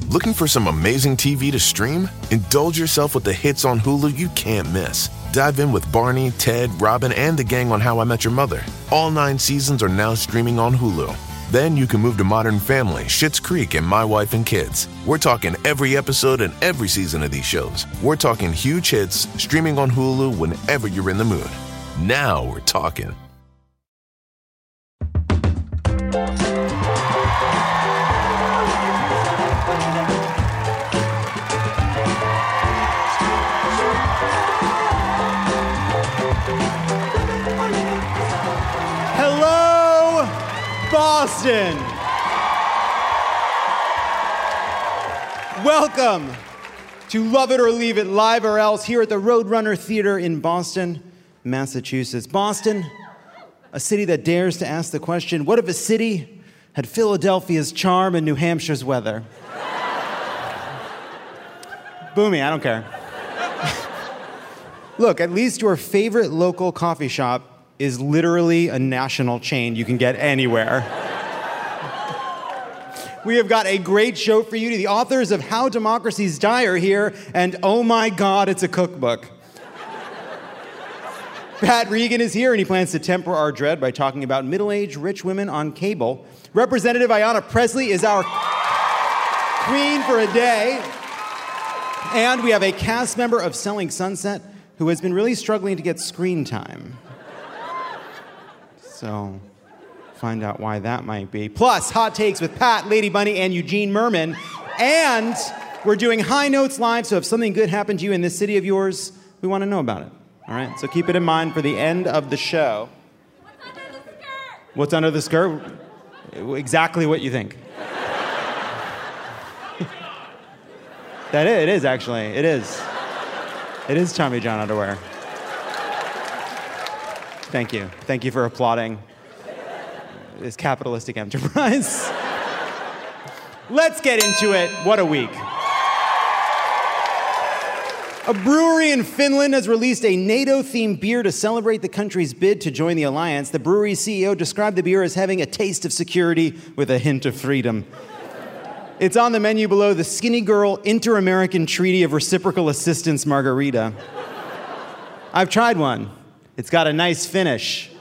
Looking for some amazing TV to stream? Indulge yourself with the hits on Hulu you can't miss. Dive in with Barney, Ted, Robin, and the gang on How I Met Your Mother. All 9 seasons are now streaming on Hulu. Then you can move to Modern Family, Schitt's Creek, and My Wife and Kids. We're talking every episode and every season of these shows. We're talking huge hits, streaming on Hulu whenever you're in the mood. Now we're talking. Hello, Boston. Welcome to Love It or Leave It, Live or Else, here at the Roadrunner Theater in Boston, Massachusetts. Boston, a city that dares to ask the question, what if a city had Philadelphia's charm and New Hampshire's weather? Boomy, I don't care. Look, at least your favorite local coffee shop is literally a national chain you can get anywhere. We have got a great show for you. The authors of How Democracies Die are here, and oh my God, it's a cookbook. Pat Regan is here, and he plans to temper our dread by talking about middle-aged rich women on cable. Representative Ayanna Pressley is our queen for a day. And we have a cast member of Selling Sunset who has been really struggling to get screen time. So, find out why that might be. Plus, hot takes with Pat, Lady Bunny, and Eugene Merman. And we're doing High Notes Live, so if something good happened to you in this city of yours, we want to know about it. All right, so keep it in mind for the end of the show. What's under the skirt? What's under the skirt? Exactly what you think. It is, actually. It is. It is Tommy John underwear. Thank you. Thank you for applauding this capitalistic enterprise. Let's get into it. What a week. A brewery in Finland has released a NATO-themed beer to celebrate the country's bid to join the alliance. The brewery's CEO described the beer as having a taste of security with a hint of freedom. It's on the menu below, the Skinny Girl Inter-American Treaty of Reciprocal Assistance Margarita. I've tried one. It's got a nice finish.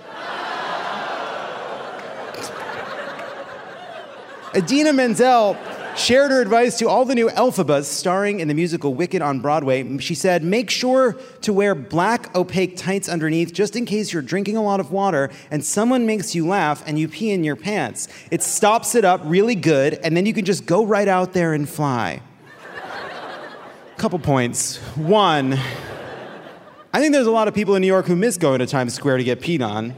Idina Menzel shared her advice to all the new Elphabas starring in the musical Wicked on Broadway. She said, make sure to wear black opaque tights underneath just in case you're drinking a lot of water and someone makes you laugh and you pee in your pants. It stops it up really good, and then you can just go right out there and fly. Couple points. One, I think there's a lot of people in New York who miss going to Times Square to get peed on.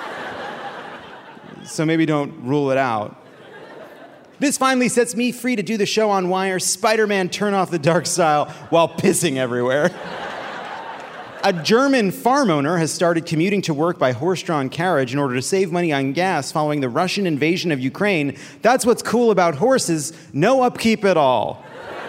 So maybe don't rule it out. This finally sets me free to do the show on Wire, Spider-Man Turn Off the Dark style, while pissing everywhere. A German farm owner has started commuting to work by horse-drawn carriage in order to save money on gas following the Russian invasion of Ukraine. That's what's cool about horses, no upkeep at all.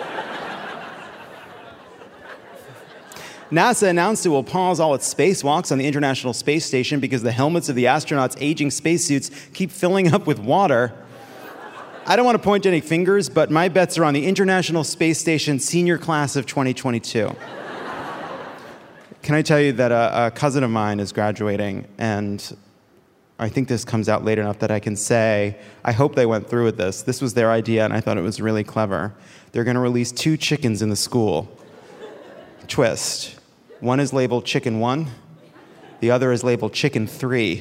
NASA announced it will pause all its spacewalks on the International Space Station because the helmets of the astronauts' aging spacesuits keep filling up with water. I don't want to point any fingers, but my bets are on the International Space Station senior class of 2022. Can I tell you that a cousin of mine is graduating, and I think this comes out late enough that I can say, I hope they went through with this. This was their idea, and I thought it was really clever. They're going to release 2 chickens in the school. Twist. One is labeled Chicken 1. The other is labeled Chicken 3.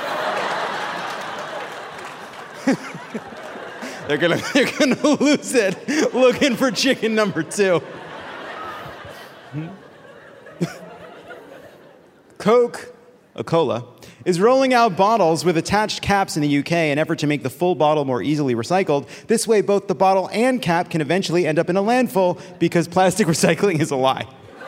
They're gonna lose it looking for chicken number 2. Coca-Cola is rolling out bottles with attached caps in the UK in an effort to make the full bottle more easily recycled. This way, both the bottle and cap can eventually end up in a landfill because plastic recycling is a lie.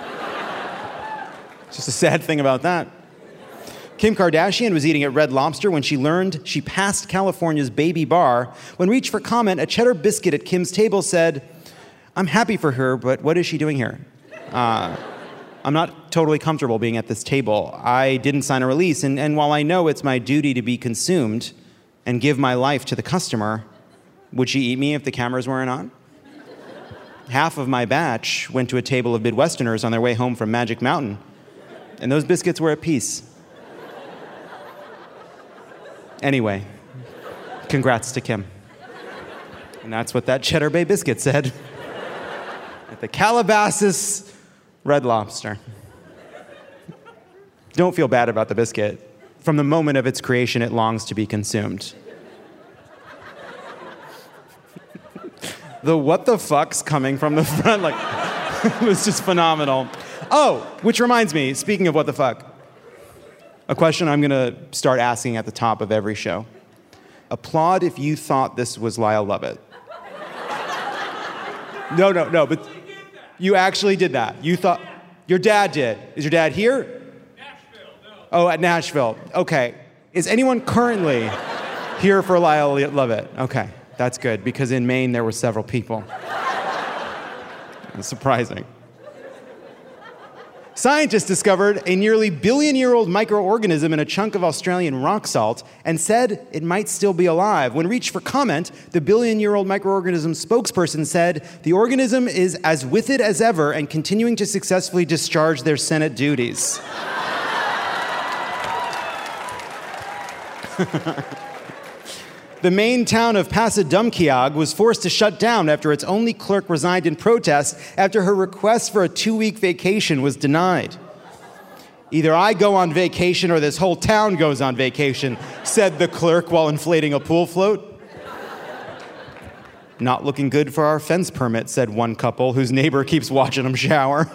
Just a sad thing about that. Kim Kardashian was eating at Red Lobster when she learned she passed California's Baby Bar. When reached for comment, a cheddar biscuit at Kim's table said, I'm happy for her, but what is she doing here? I'm not totally comfortable being at this table. I didn't sign a release, and while I know it's my duty to be consumed and give my life to the customer, would she eat me if the cameras weren't on? Half of my batch went to a table of Midwesterners on their way home from Magic Mountain, and those biscuits were at peace. Anyway, congrats to Kim. And that's what that Cheddar Bay biscuit said at the Calabasas Red Lobster. Don't feel bad about the biscuit. From the moment of its creation, it longs to be consumed. The what the fuck's coming from the front, like, it was just phenomenal. Oh, which reminds me, speaking of what the fuck, a question I'm gonna start asking at the top of every show. Applaud if you thought this was Lyle Lovett. No, but you actually did that. You thought, your dad did. Is your dad here? Nashville, no. Oh, at Nashville, okay. Is anyone currently here for Lyle Lovett? Okay. That's good, because in Maine there were several people. It's surprising. Scientists discovered a nearly billion-year-old microorganism in a chunk of Australian rock salt and said it might still be alive. When reached for comment, the billion-year-old microorganism spokesperson said the organism is as with it as ever and continuing to successfully discharge their Senate duties. The Maine town of Passadumkeag was forced to shut down after its only clerk resigned in protest after her request for a 2-week vacation was denied. Either I go on vacation or this whole town goes on vacation, said the clerk while inflating a pool float. Not looking good for our fence permit, said one couple whose neighbor keeps watching them shower.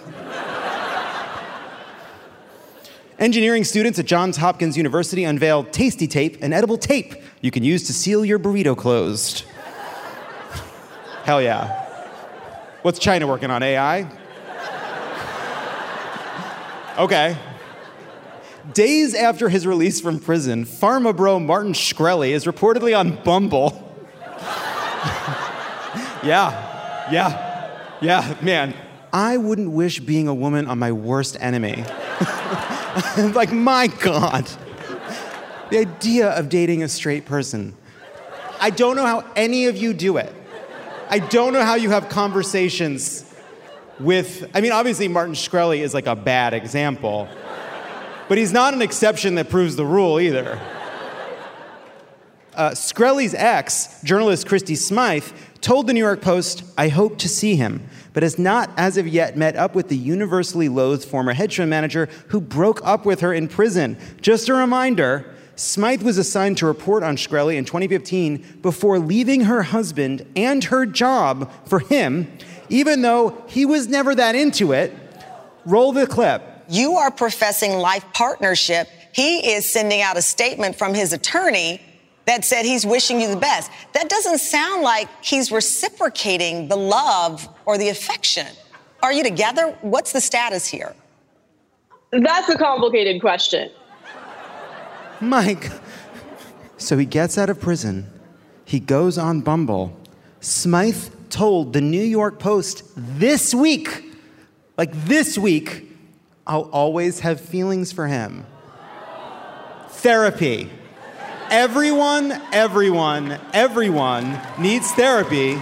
Engineering students at Johns Hopkins University unveiled Tasty Tape, an edible tape you can use to seal your burrito closed. Hell yeah. What's China working on, AI? Okay. Days after his release from prison, pharma bro Martin Shkreli is reportedly on Bumble. Yeah, man. I wouldn't wish being a woman on my worst enemy. Like, my God. The idea of dating a straight person. I don't know how any of you do it. I don't know how you have conversations with, I mean, obviously Martin Shkreli is like a bad example, but he's not an exception that proves the rule either. Shkreli's ex, journalist Christy Smythe, told the New York Post, "I hope to see him, but has not as of yet met up with the universally loathed former hedge fund manager who broke up with her in prison." Just a reminder, Smythe was assigned to report on Shkreli in 2015 before leaving her husband and her job for him, even though he was never that into it. Roll the clip. You are professing life partnership. He is sending out a statement from his attorney that said he's wishing you the best. That doesn't sound like he's reciprocating the love or the affection. Are you together? What's the status here? That's a complicated question. Mike. So he gets out of prison. He goes on Bumble. Smythe told the New York Post this week, I'll always have feelings for him. Therapy. Everyone needs therapy.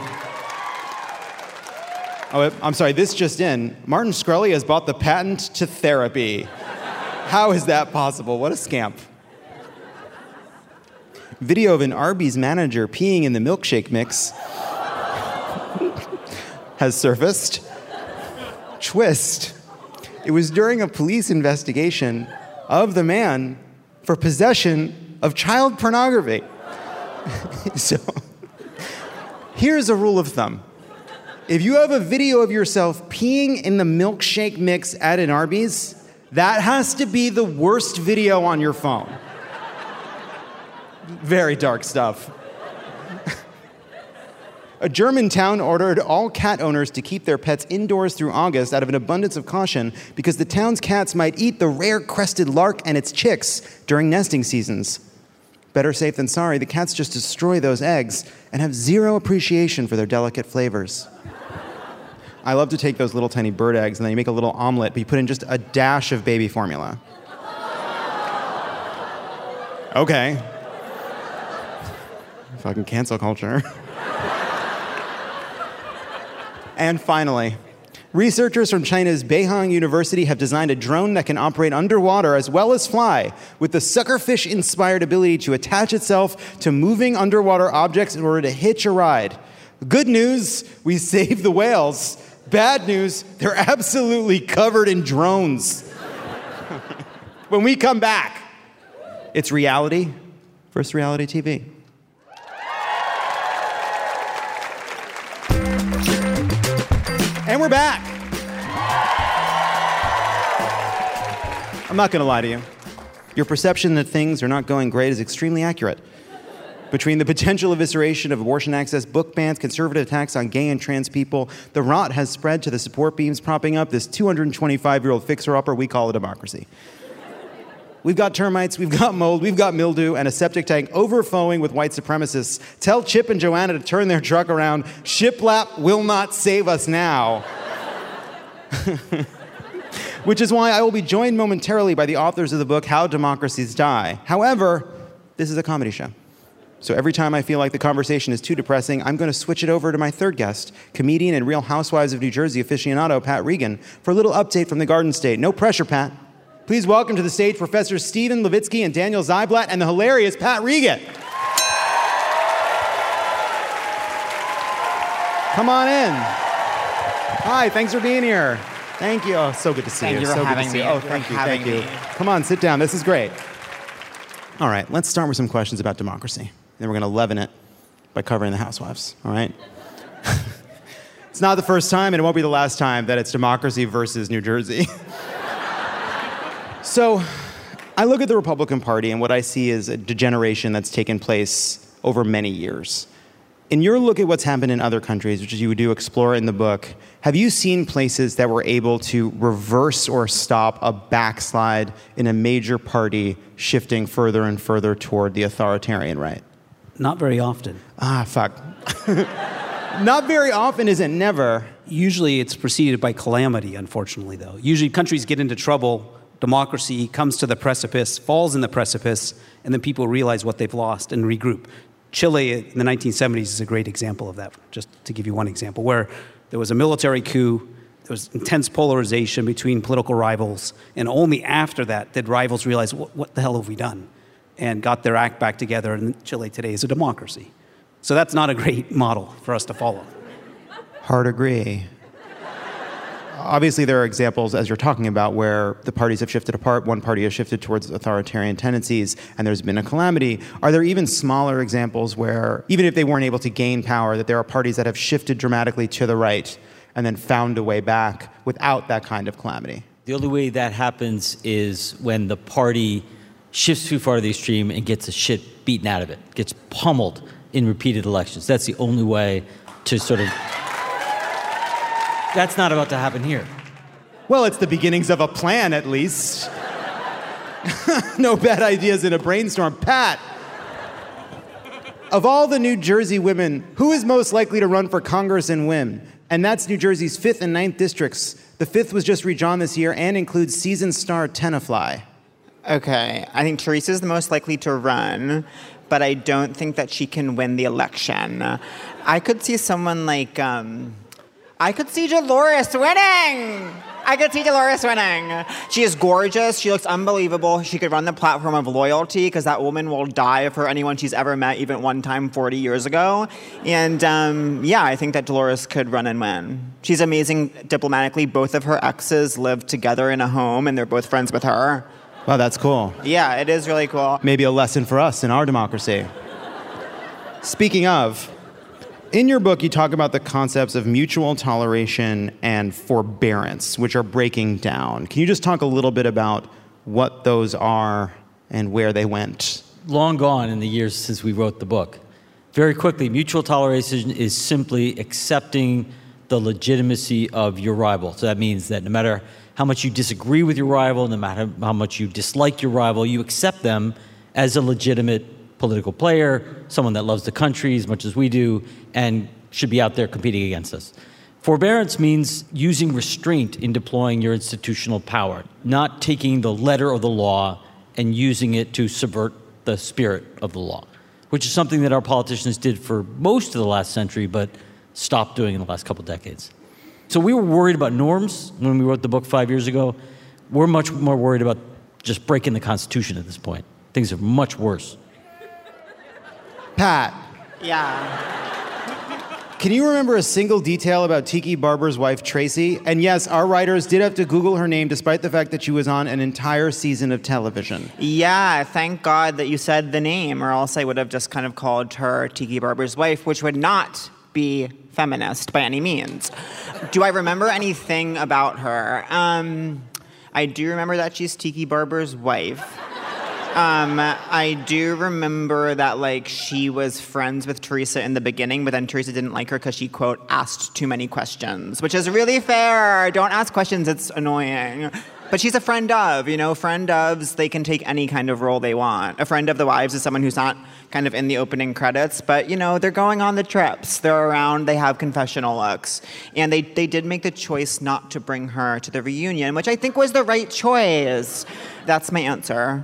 Oh, I'm sorry, this just in. Martin Shkreli has bought the patent to therapy. How is that possible? What a scamp. Video of an Arby's manager peeing in the milkshake mix has surfaced. Twist. It was during a police investigation of the man for possession of child pornography. So, here's a rule of thumb. If you have a video of yourself peeing in the milkshake mix at an Arby's, that has to be the worst video on your phone. Very dark stuff. A German town ordered all cat owners to keep their pets indoors through August out of an abundance of caution because the town's cats might eat the rare crested lark and its chicks during nesting seasons. Better safe than sorry, the cats just destroy those eggs and have zero appreciation for their delicate flavors. I love to take those little tiny bird eggs and then you make a little omelet, but you put in just a dash of baby formula. Okay. Fucking cancel culture. And finally, researchers from China's Beihang University have designed a drone that can operate underwater as well as fly, with the suckerfish-inspired ability to attach itself to moving underwater objects in order to hitch a ride. Good news, we saved the whales. Bad news, they're absolutely covered in drones. When we come back, it's reality versus reality TV. And we're back. I'm not going to lie to you. Your perception that things are not going great is extremely accurate. Between the potential evisceration of abortion access, book bans, conservative attacks on gay and trans people, the rot has spread to the support beams propping up this 225-year-old fixer-upper we call a democracy. We've got termites, we've got mold, we've got mildew, and a septic tank overflowing with white supremacists. Tell Chip and Joanna to turn their truck around. Shiplap will not save us now. Which is why I will be joined momentarily by the authors of the book, How Democracies Die. However, this is a comedy show. So every time I feel like the conversation is too depressing, I'm going to switch it over to my third guest, comedian and Real Housewives of New Jersey aficionado, Pat Regan, for a little update from the Garden State. No pressure, Pat. Please welcome to the stage Professor Stephen Levitsky and Daniel Zyblatt and the hilarious Pat Regan. Come on in. Hi, thanks for being here. Thank you. Oh, so good to see you. Thank you for having me. Oh, thank you. Come on, sit down. This is great. All right, let's start with some questions about democracy. Then we're going to leaven it by covering the housewives, all right? It's not the first time, and it won't be the last time, that it's democracy versus New Jersey. So I look at the Republican Party, and what I see is a degeneration that's taken place over many years. In your look at what's happened in other countries, which you do explore in the book, have you seen places that were able to reverse or stop a backslide in a major party shifting further and further toward the authoritarian right? Not very often. Fuck. Not very often isn't never. Usually it's preceded by calamity, unfortunately, though. Usually countries get into trouble, democracy comes to the precipice, falls in the precipice, and then people realize what they've lost and regroup. Chile in the 1970s is a great example of that, just to give you one example, where there was a military coup, there was intense polarization between political rivals, and only after that did rivals realize, what the hell have we done? And got their act back together, and Chile today is a democracy. So that's not a great model for us to follow. Hard agree. Obviously, there are examples, as you're talking about, where the parties have shifted apart, one party has shifted towards authoritarian tendencies, and there's been a calamity. Are there even smaller examples where, even if they weren't able to gain power, that there are parties that have shifted dramatically to the right and then found a way back without that kind of calamity? The only way that happens is when the party shifts too far to the extreme and gets the shit beaten out of it, gets pummeled in repeated elections. That's the only way to sort of... That's not about to happen here. Well, it's the beginnings of a plan, at least. No bad ideas in a brainstorm. Pat, of all the New Jersey women, who is most likely to run for Congress and win? And that's New Jersey's 5th and 9th districts. The 5th was just redrawn this year and includes season star Tenafly. Okay, I think Teresa's the most likely to run, but I don't think that she can win the election. I could see someone like, I could see Dolores winning! She is gorgeous. She looks unbelievable. She could run the platform of loyalty because that woman will die for anyone she's ever met, even one time 40 years ago. And yeah, I think that Dolores could run and win. She's amazing diplomatically. Both of her exes live together in a home, and they're both friends with her. Wow, that's cool. Yeah, it is really cool. Maybe a lesson for us in our democracy. Speaking of, in your book, you talk about the concepts of mutual toleration and forbearance, which are breaking down. Can you just talk a little bit about what those are and where they went? Long gone in the years since we wrote the book. Very quickly, mutual toleration is simply accepting the legitimacy of your rival. So that means that no matter how much you disagree with your rival, no matter how much you dislike your rival, you accept them as a legitimate political player, someone that loves the country as much as we do, and should be out there competing against us. Forbearance means using restraint in deploying your institutional power, not taking the letter of the law and using it to subvert the spirit of the law, which is something that our politicians did for most of the last century, but stopped doing in the last couple decades. So we were worried about norms when we wrote the book 5 years ago. We're much more worried about just breaking the Constitution at this point. Things are much worse. Pat, Yeah. can you remember a single detail about Tiki Barber's wife, Tracy? And yes, our writers did have to Google her name despite the fact that she was on an entire season of television. Yeah, thank God that you said the name, or else I would have just kind of called her Tiki Barber's wife, which would not be feminist by any means. Do I remember anything about her? I do remember that she's Tiki Barber's wife. I do remember that, like, she was friends with Teresa in the beginning, but then Teresa didn't like her because she, quote, asked too many questions, which is really fair. Don't ask questions, it's annoying. But she's a friend of, friend ofs, they can take any kind of role they want. A friend of the wives is someone who's not kind of in the opening credits, but, they're going on the trips. They're around, they have confessional looks. And they did make the choice not to bring her to the reunion, which I think was the right choice. That's my answer.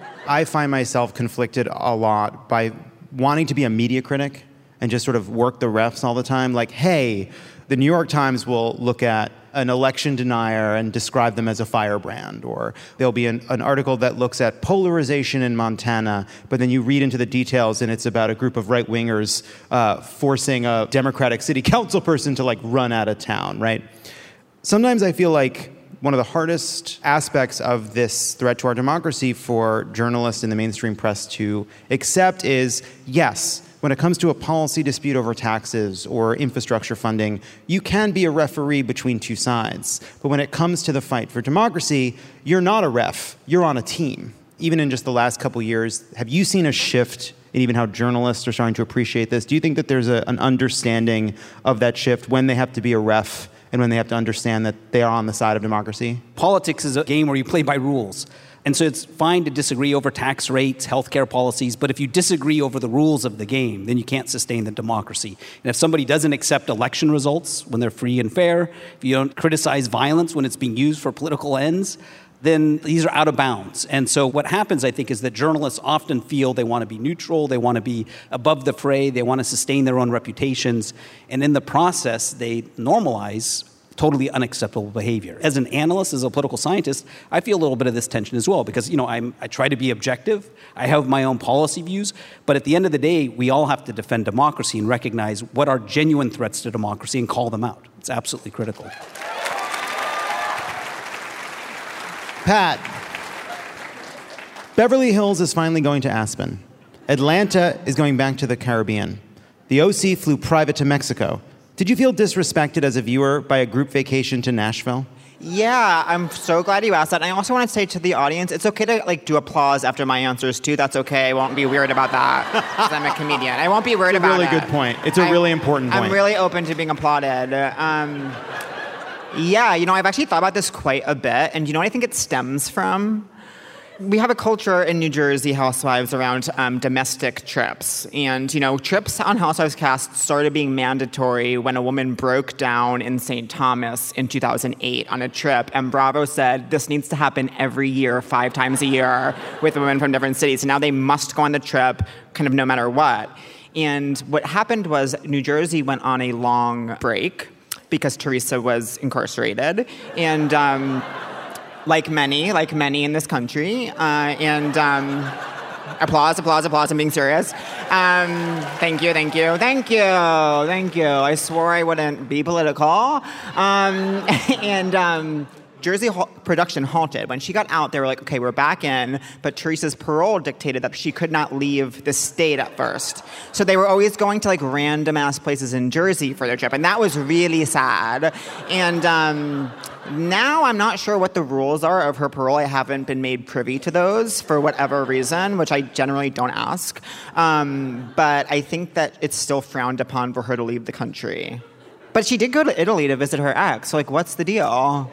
I find myself conflicted a lot by wanting to be a media critic and just sort of work the refs all the time. Like, hey, the New York Times will look at an election denier and describe them as a firebrand. Or there'll be an article that looks at polarization in Montana, but then you read into the details and it's about a group of right-wingers forcing a Democratic city council person to, like, run out of town, right? Sometimes I feel like one of the hardest aspects of this threat to our democracy for journalists in the mainstream press to accept is, yes, when it comes to a policy dispute over taxes or infrastructure funding, you can be a referee between two sides. But when it comes to the fight for democracy, you're not a ref, you're on a team. Even in just the last couple years, have you seen a shift in even how journalists are starting to appreciate this? Do you think that there's an understanding of that shift when they have to be a ref and when they have to understand that they are on the side of democracy? Politics is a game where you play by rules. And so it's fine to disagree over tax rates, healthcare policies, but if you disagree over the rules of the game, then you can't sustain the democracy. And if somebody doesn't accept election results when they're free and fair, if you don't criticize violence when it's being used for political ends, then these are out of bounds. And so what happens, I think, is that journalists often feel they want to be neutral, they want to be above the fray, they want to sustain their own reputations, and in the process, they normalize totally unacceptable behavior. As an analyst, as a political scientist, I feel a little bit of this tension as well because, I try to be objective, I have my own policy views, but at the end of the day, we all have to defend democracy and recognize what are genuine threats to democracy and call them out. It's absolutely critical. Pat, Beverly Hills is finally going to Aspen. Atlanta is going back to the Caribbean. The OC flew private to Mexico. Did you feel disrespected as a viewer by a group vacation to Nashville? Yeah, I'm so glad you asked that. And I also want to say to the audience, it's okay to do applause after my answers too. That's okay. I won't be weird about that because I'm a comedian. I won't be weird about it. It's a really good point. It's a really important point. I'm really open to being applauded. Yeah, I've actually thought about this quite a bit. And what I think it stems from? We have a culture in New Jersey Housewives around domestic trips. And, trips on Housewives cast started being mandatory when a woman broke down in St. Thomas in 2008 on a trip. And Bravo said, this needs to happen every year, 5 times a year, with women from different cities. And now they must go on the trip, kind of no matter what. And what happened was New Jersey went on a long break because Teresa was incarcerated. And like many in this country. Applause, I'm being serious. Thank you. I swore I wouldn't be political. Jersey production halted. When she got out, they were like, okay, we're back in, but Teresa's parole dictated that she could not leave the state at first. So they were always going to random ass places in Jersey for their trip, and that was really sad. And now I'm not sure what the rules are of her parole. I haven't been made privy to those for whatever reason, which I generally don't ask. But I think that it's still frowned upon for her to leave the country. But she did go to Italy to visit her ex, so what's the deal?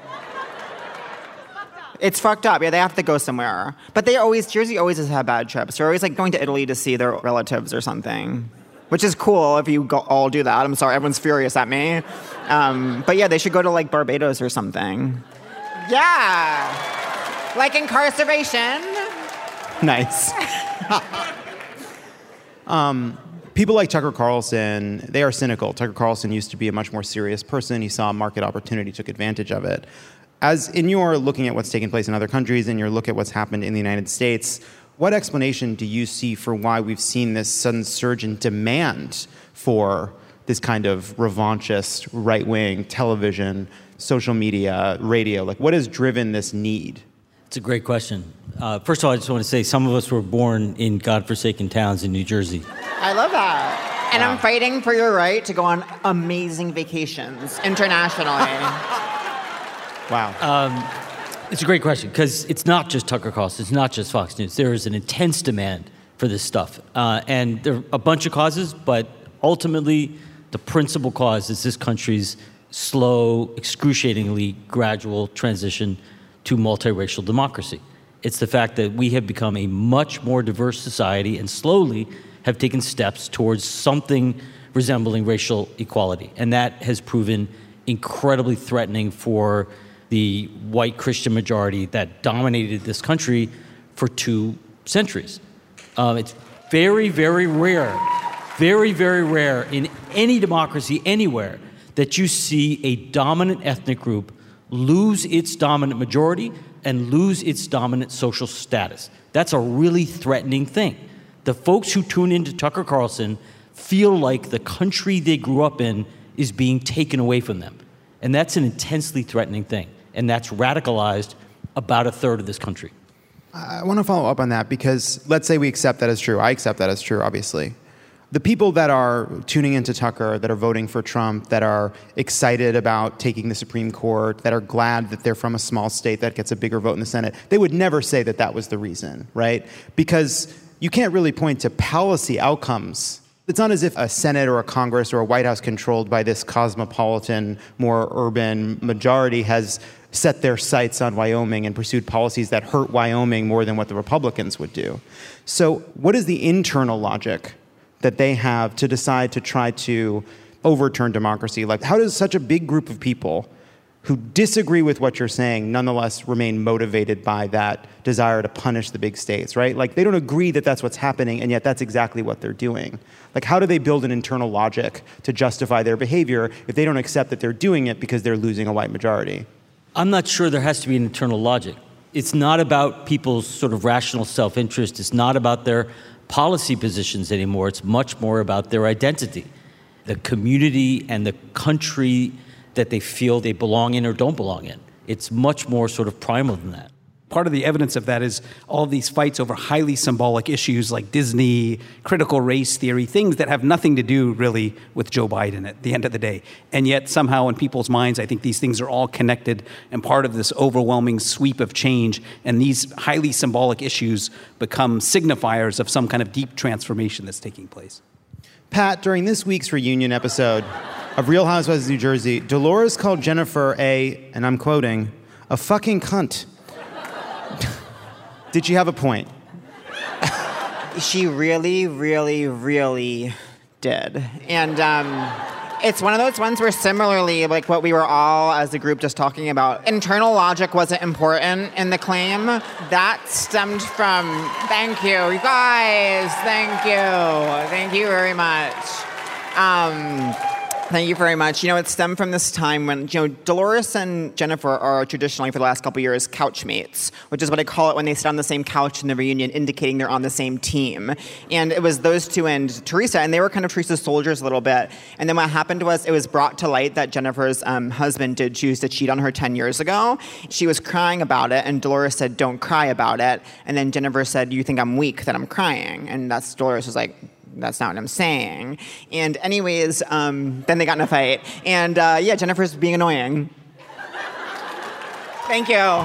It's fucked up. Yeah, they have to go somewhere. But Jersey always has had bad trips. They're always going to Italy to see their relatives or something. Which is cool if you all do that. I'm sorry, everyone's furious at me. But yeah, they should go to Barbados or something. Yeah. Incarceration. Nice. People like Tucker Carlson, they are cynical. Tucker Carlson used to be a much more serious person. He saw a market opportunity, took advantage of it. As in your looking at what's taken place in other countries and your look at what's happened in the United States, what explanation do you see for why we've seen this sudden surge in demand for this kind of revanchist, right-wing television, social media, radio? Like, what has driven this need? It's a great question. First of all, I just want to say some of us were born in godforsaken towns in New Jersey. I love that. And I'm fighting for your right to go on amazing vacations internationally. Wow. It's a great question because it's not just Tucker Carlson. It's not just Fox News. There is an intense demand for this stuff. And there are a bunch of causes, but ultimately the principal cause is this country's slow, excruciatingly gradual transition to multiracial democracy. It's the fact that we have become a much more diverse society and slowly have taken steps towards something resembling racial equality. And that has proven incredibly threatening for the white Christian majority that dominated this country for 2 centuries. It's very, very rare in any democracy anywhere that you see a dominant ethnic group lose its dominant majority and lose its dominant social status. That's a really threatening thing. The folks who tune into Tucker Carlson feel like the country they grew up in is being taken away from them. And that's an intensely threatening thing. And that's radicalized about a third of this country. I want to follow up on that because let's say we accept that as true. I accept that as true, obviously. The people that are tuning into Tucker, that are voting for Trump, that are excited about taking the Supreme Court, that are glad that they're from a small state that gets a bigger vote in the Senate, they would never say that that was the reason, right? Because you can't really point to policy outcomes. It's not as if a Senate or a Congress or a White House controlled by this cosmopolitan, more urban majority has set their sights on Wyoming and pursued policies that hurt Wyoming more than what the Republicans would do. So what is the internal logic that they have to decide to try to overturn democracy? Like, how does such a big group of people who disagree with what you're saying nonetheless remain motivated by that desire to punish the big states, right? Like, they don't agree that that's what's happening, and yet that's exactly what they're doing. Like, how do they build an internal logic to justify their behavior if they don't accept that they're doing it because they're losing a white majority? I'm not sure there has to be an internal logic. It's not about people's sort of rational self-interest. It's not about their policy positions anymore. It's much more about their identity, the community and the country that they feel they belong in or don't belong in. It's much more sort of primal than that. Part of the evidence of that is all these fights over highly symbolic issues like Disney, critical race theory, things that have nothing to do really with Joe Biden at the end of the day. And yet somehow in people's minds, I think these things are all connected and part of this overwhelming sweep of change. And these highly symbolic issues become signifiers of some kind of deep transformation that's taking place. Pat, during this week's reunion episode of Real Housewives of New Jersey, Dolores called Jennifer and I'm quoting, a fucking cunt. Did she have a point? She really, really, really did. And it's one of those ones where similarly, like what we were all as a group just talking about, internal logic wasn't important in the claim. That stemmed from, thank you, you guys, thank you. Thank you very much. Thank you very much. You know, it stemmed from this time when, Dolores and Jennifer are traditionally, for the last couple of years, couch mates, which is what I call it when they sit on the same couch in the reunion, indicating they're on the same team. And it was those two and Teresa, and they were kind of Teresa's soldiers a little bit. And then what happened was it was brought to light that Jennifer's husband did choose to cheat on her 10 years ago. She was crying about it, and Dolores said, don't cry about it. And then Jennifer said, you think I'm weak that I'm crying? And that's Dolores was like, that's not what I'm saying. And anyways, then they got in a fight. And Jennifer's being annoying. Thank you.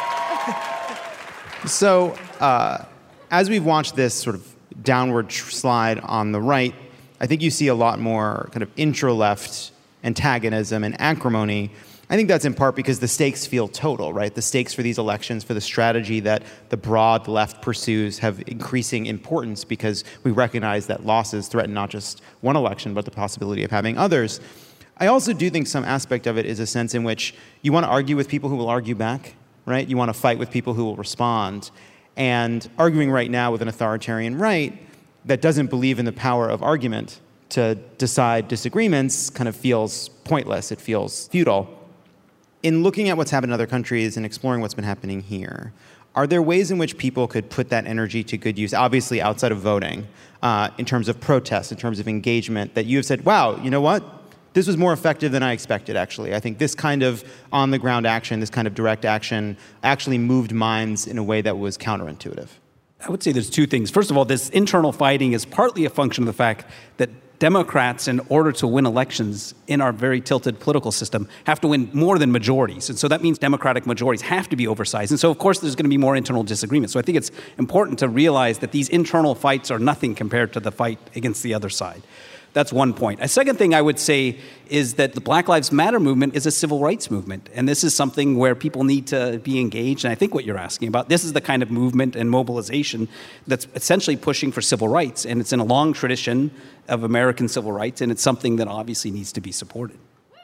So as we've watched this sort of downward slide on the right, I think you see a lot more kind of intra-left antagonism and acrimony. I think that's in part because the stakes feel total, right? The stakes for these elections, for the strategy that the broad left pursues have increasing importance because we recognize that losses threaten not just one election, but the possibility of having others. I also do think some aspect of it is a sense in which you want to argue with people who will argue back, right? You want to fight with people who will respond. And arguing right now with an authoritarian right that doesn't believe in the power of argument to decide disagreements kind of feels pointless. It feels futile. In looking at what's happened in other countries and exploring what's been happening here, are there ways in which people could put that energy to good use, obviously outside of voting, in terms of protest, in terms of engagement, that you have said, wow, you know what? This was more effective than I expected, actually. I think this kind of on-the-ground action, this kind of direct action, actually moved minds in a way that was counterintuitive. I would say there's two things. First of all, this internal fighting is partly a function of the fact that Democrats, in order to win elections in our very tilted political system, have to win more than majorities. And so that means Democratic majorities have to be oversized. And so, of course, there's going to be more internal disagreement. So I think it's important to realize that these internal fights are nothing compared to the fight against the other side. That's one point. A second thing I would say is that the Black Lives Matter movement is a civil rights movement. And this is something where people need to be engaged. And I think what you're asking about, this is the kind of movement and mobilization that's essentially pushing for civil rights. And it's in a long tradition of American civil rights. And it's something that obviously needs to be supported.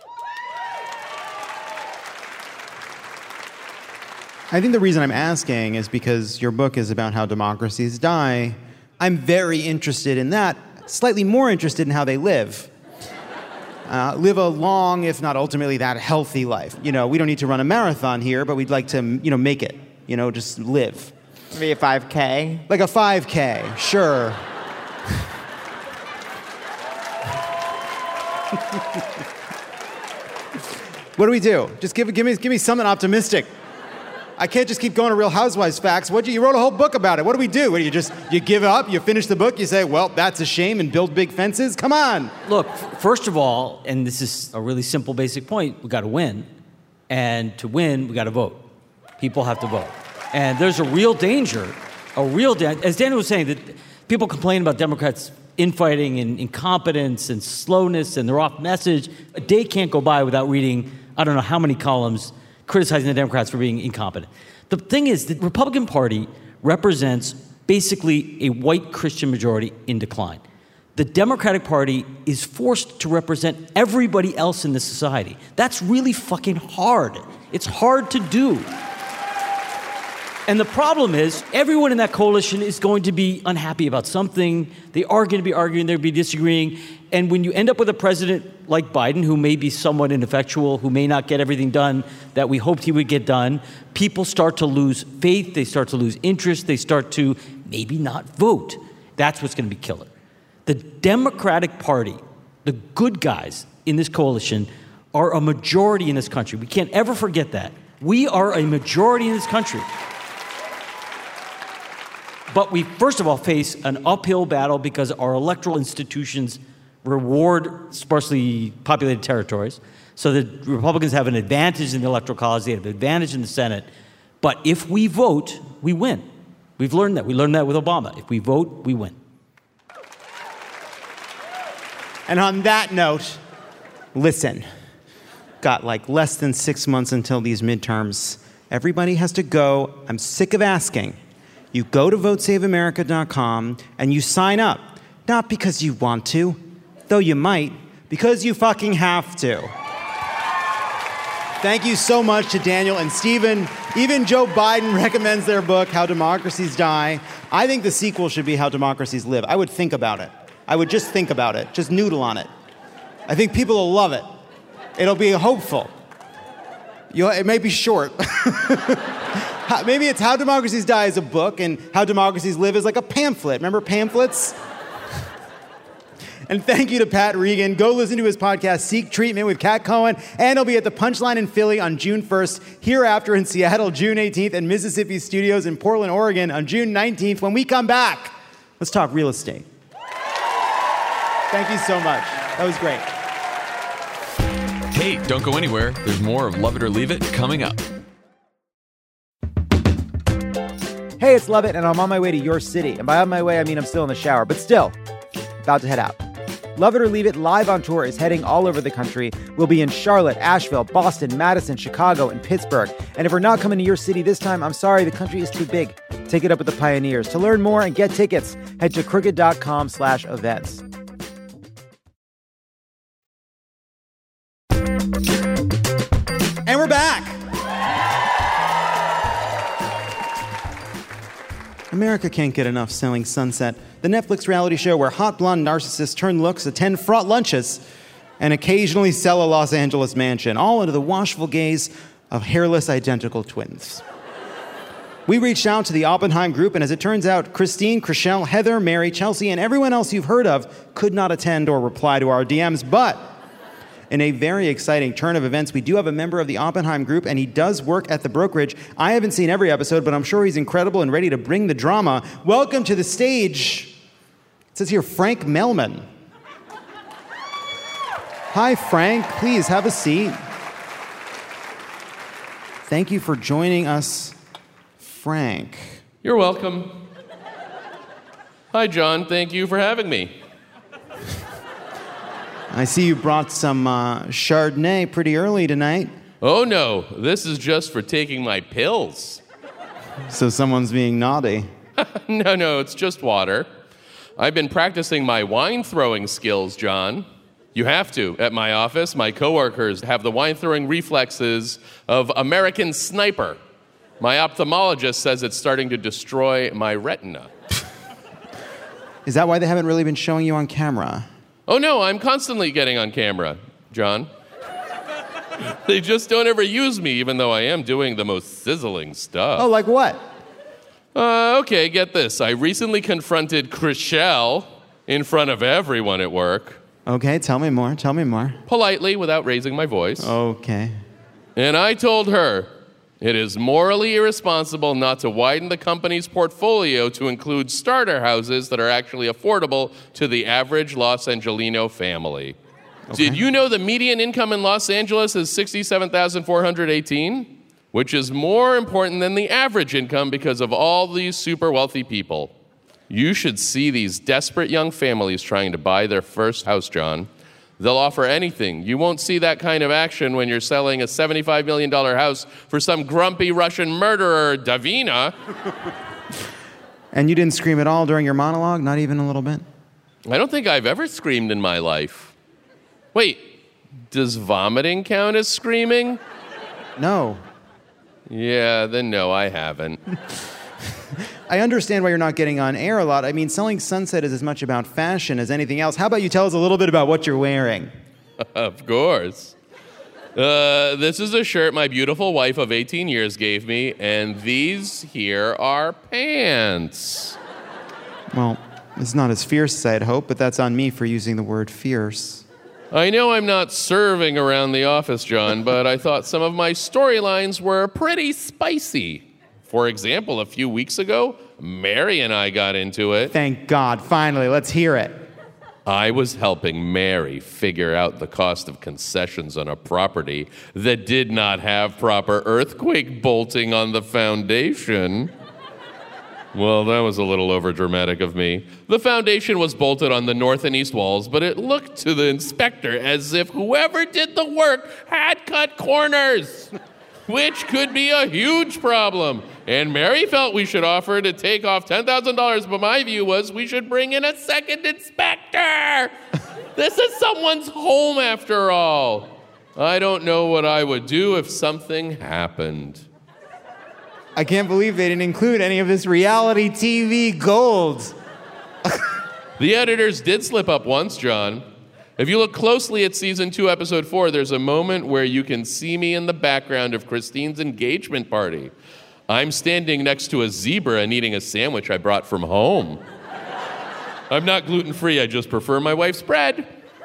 I think the reason I'm asking is because your book is about how democracies die. I'm very interested in that. Slightly more interested in how they live. Live a long, if not ultimately that healthy life. You know, we don't need to run a marathon here, but we'd like to, make it. Just live. Maybe a 5K? Like a 5K, sure. What do we do? Just give me something optimistic. I can't just keep going to Real Housewives facts. You wrote a whole book about it. What do we do? You give up, you finish the book, you say, well, that's a shame, and build big fences? Come on. Look, first of all, and this is a really simple, basic point, we got to win. And to win, we got to vote. People have to vote. And there's a real danger, as Daniel was saying, that people complain about Democrats infighting and incompetence and slowness, and they're off message. A day can't go by without reading, I don't know how many columns criticizing the Democrats for being incompetent. The thing is, the Republican Party represents basically a white Christian majority in decline. The Democratic Party is forced to represent everybody else in the society. That's really fucking hard. It's hard to do. And the problem is, everyone in that coalition is going to be unhappy about something. They are going to be arguing, they'll be disagreeing. And when you end up with a president like Biden, who may be somewhat ineffectual, who may not get everything done that we hoped he would get done, people start to lose faith, they start to lose interest, they start to maybe not vote. That's what's going to be killer. The Democratic Party, the good guys in this coalition, are a majority in this country. We can't ever forget that. We are a majority in this country. But we, first of all, face an uphill battle because our electoral institutions reward sparsely populated territories. So the Republicans have an advantage in the Electoral College. They have an advantage in the Senate. But if we vote, we win. We've learned that. We learned that with Obama. If we vote, we win. And on that note, listen. Got less than 6 months until these midterms. Everybody has to go. I'm sick of asking. You go to votesaveamerica.com and you sign up. Not because you want to, though you might, because you fucking have to. Thank you so much to Daniel and Stephen. Even Joe Biden recommends their book, How Democracies Die. I think the sequel should be How Democracies Live. I would think about it. I would just think about it, just noodle on it. I think people will love it. It'll be hopeful. It may be short. Maybe it's How Democracies Die as a book, and How Democracies Live is like a pamphlet. Remember pamphlets? And thank you to Pat Regan. Go listen to his podcast, Seek Treatment with Kat Cohen. And he'll be at the Punchline in Philly on June 1st, Hereafter in Seattle, June 18th, and Mississippi Studios in Portland, Oregon on June 19th. When we come back, let's talk real estate. Thank you so much. That was great. Hey, don't go anywhere. There's more of Love It or Leave It coming up. Hey, it's Love It, and I'm on my way to your city. And by on my way, I mean I'm still in the shower, but still, about to head out. Love It or Leave It Live on Tour is heading all over the country. We'll be in Charlotte, Asheville, Boston, Madison, Chicago, and Pittsburgh. And if we're not coming to your city this time, I'm sorry, the country is too big. Take it up with the pioneers. To learn more and get tickets, head to crooked.com/events. And we're back. America can't get enough Selling Sunset, the Netflix reality show where hot blonde narcissists turn looks, attend fraught lunches, and occasionally sell a Los Angeles mansion, all under the watchful gaze of hairless identical twins. We reached out to the Oppenheim group, and as it turns out, Christine, Chriselle, Heather, Mary, Chelsea, and everyone else you've heard of could not attend or reply to our DMs, but in a very exciting turn of events, we do have a member of the Oppenheim group, and he does work at the brokerage. I haven't seen every episode, but I'm sure he's incredible and ready to bring the drama. Welcome to the stage, it says here, Frank Melman. Hi, Frank. Please have a seat. Thank you for joining us, Frank. You're welcome. Hi, John. Thank you for having me. I see you brought some Chardonnay pretty early tonight. Oh, no. This is just for taking my pills. So someone's being naughty. No, it's just water. I've been practicing my wine-throwing skills, John. You have to. At my office, my coworkers have the wine-throwing reflexes of American Sniper. My ophthalmologist says it's starting to destroy my retina. Is that why they haven't really been showing you on camera? Oh, no, I'm constantly getting on camera, John. They just don't ever use me, even though I am doing the most sizzling stuff. Oh, like what? Okay, get this. I recently confronted Chriselle in front of everyone at work. Okay, tell me more. Politely, without raising my voice. Okay. And I told her, it is morally irresponsible not to widen the company's portfolio to include starter houses that are actually affordable to the average Los Angelino family. Okay. Did you know the median income in Los Angeles is $67,418? Which is more important than the average income because of all these super wealthy people. You should see these desperate young families trying to buy their first house, John. They'll offer anything. You won't see that kind of action when you're selling a $75 million house for some grumpy Russian murderer, Davina. And you didn't scream at all during your monologue? Not even a little bit? I don't think I've ever screamed in my life. Wait, does vomiting count as screaming? No. Yeah, then no, I haven't. I understand why you're not getting on air a lot. I mean, Selling Sunset is as much about fashion as anything else. How about you tell us a little bit about what you're wearing? Of course. This is a shirt my beautiful wife of 18 years gave me, and these here are pants. Well, it's not as fierce as I'd hope, but that's on me for using the word fierce. I know I'm not serving around the office, John, but I thought some of my storylines were pretty spicy. For example, a few weeks ago, Mary and I got into it. Thank God. Finally, let's hear it. I was helping Mary figure out the cost of concessions on a property that did not have proper earthquake bolting on the foundation. Well, that was a little overdramatic of me. The foundation was bolted on the north and east walls, but it looked to the inspector as if whoever did the work had cut corners, which could be a huge problem. And Mary felt we should offer to take off $10,000, but my view was we should bring in a second inspector. This is someone's home after all. I don't know what I would do if something happened. I can't believe they didn't include any of this reality TV gold. The editors did slip up once, John. If you look closely at season 2, episode 4, there's a moment where you can see me in the background of Christine's engagement party. I'm standing next to a zebra and eating a sandwich I brought from home. I'm not gluten-free, I just prefer my wife's bread.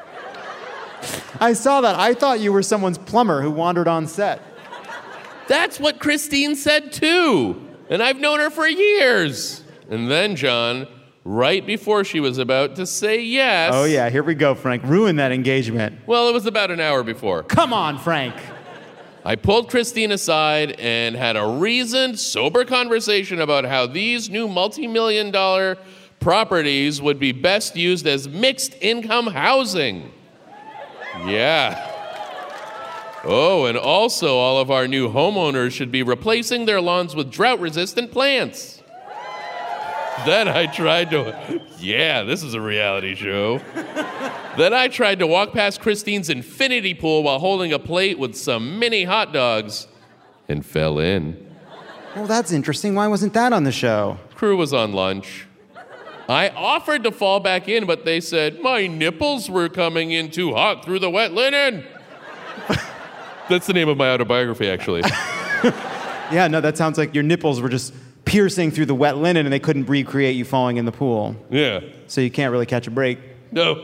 I saw that. I thought you were someone's plumber who wandered on set. That's what Christine said too, and I've known her for years. And then, John, right before she was about to say yes... Oh yeah, here we go, Frank. Ruin that engagement. Well, it was about an hour before. Come on, Frank. I pulled Christine aside and had a reasoned, sober conversation about how these new multi-million-dollar properties would be best used as mixed-income housing. Yeah. Oh, and also all of our new homeowners should be replacing their lawns with drought-resistant plants. Then I tried to... Yeah, this is a reality show. Then I tried to walk past Christine's infinity pool while holding a plate with some mini hot dogs and fell in. Well, that's interesting. Why wasn't that on the show? Crew was on lunch. I offered to fall back in, but they said my nipples were coming in too hot through the wet linen. That's the name of my autobiography, actually. Yeah, no, that sounds like your nipples were just piercing through the wet linen and they couldn't recreate you falling in the pool. Yeah. So you can't really catch a break. No.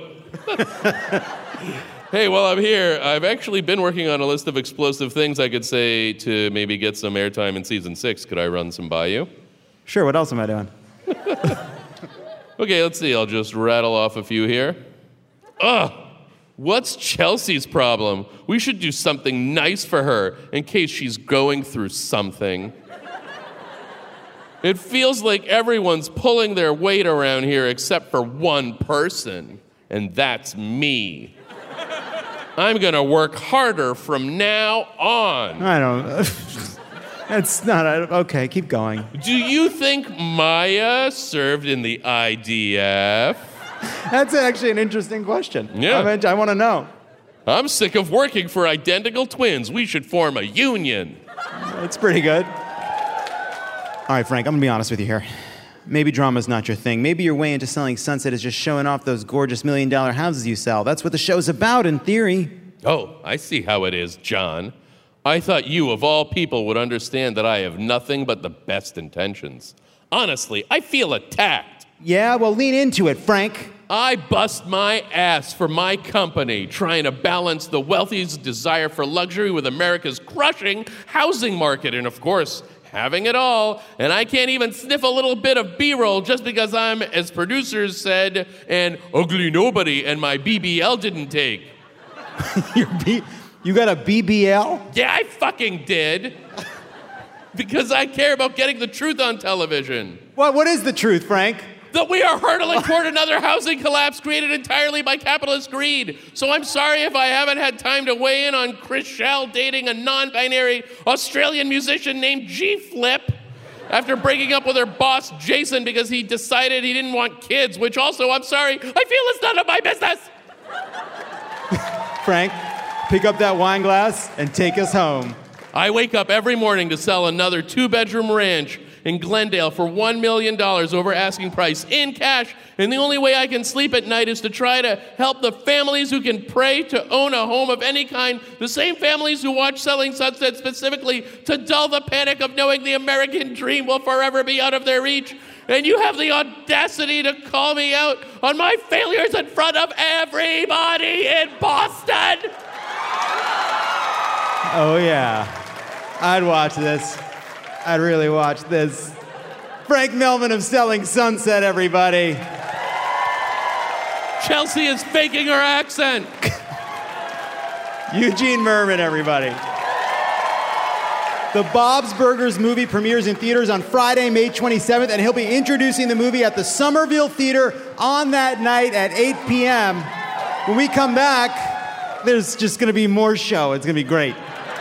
Hey, while I'm here, I've actually been working on a list of explosive things I could say to maybe get some airtime in season 6. Could I run some by you? Sure, what else am I doing? Okay, let's see. I'll just rattle off a few here. What's Chelsea's problem? We should do something nice for her in case she's going through something. It feels like everyone's pulling their weight around here except for one person, and that's me. I'm gonna work harder from now on. I don't... It's not... Okay, keep going. Do you think Maya served in the IDF? That's actually an interesting question. Yeah. I want to know. I'm sick of working for identical twins. We should form a union. That's pretty good. All right, Frank, I'm going to be honest with you here. Maybe drama's not your thing. Maybe your way into selling Sunset is just showing off those gorgeous $1 million houses you sell. That's what the show's about, in theory. Oh, I see how it is, John. I thought you, of all people, would understand that I have nothing but the best intentions. Honestly, I feel attacked. Yeah, well, lean into it, Frank. I bust my ass for my company, trying to balance the wealthy's desire for luxury with America's crushing housing market, and of course, having it all. And I can't even sniff a little bit of B-roll just because I'm, as producers said, an ugly nobody and my BBL didn't take. You got a BBL? Yeah, I fucking did. Because I care about getting the truth on television. What is the truth, Frank? That we are hurtling toward another housing collapse created entirely by capitalist greed. So I'm sorry if I haven't had time to weigh in on Chris Shell dating a non-binary Australian musician named G-Flip after breaking up with her boss, Jason, because he decided he didn't want kids, which also, I'm sorry, I feel it's none of my business. Frank, pick up that wine glass and take us home. I wake up every morning to sell another 2-bedroom ranch in Glendale for $1 million over asking price in cash, and the only way I can sleep at night is to try to help the families who can pray to own a home of any kind, the same families who watch Selling Sunset specifically to dull the panic of knowing the American dream will forever be out of their reach. And you have the audacity to call me out on my failures in front of everybody in Boston. Oh, yeah. I'd watch this. I'd really watch this. Frank Melvin of Selling Sunset, everybody. Chelsea is faking her accent. Eugene Merman, everybody. The Bob's Burgers movie premieres in theaters on Friday, May 27th, and he'll be introducing the movie at the Somerville Theater on that night at 8 p.m. When we come back, there's just going to be more show. It's going to be great.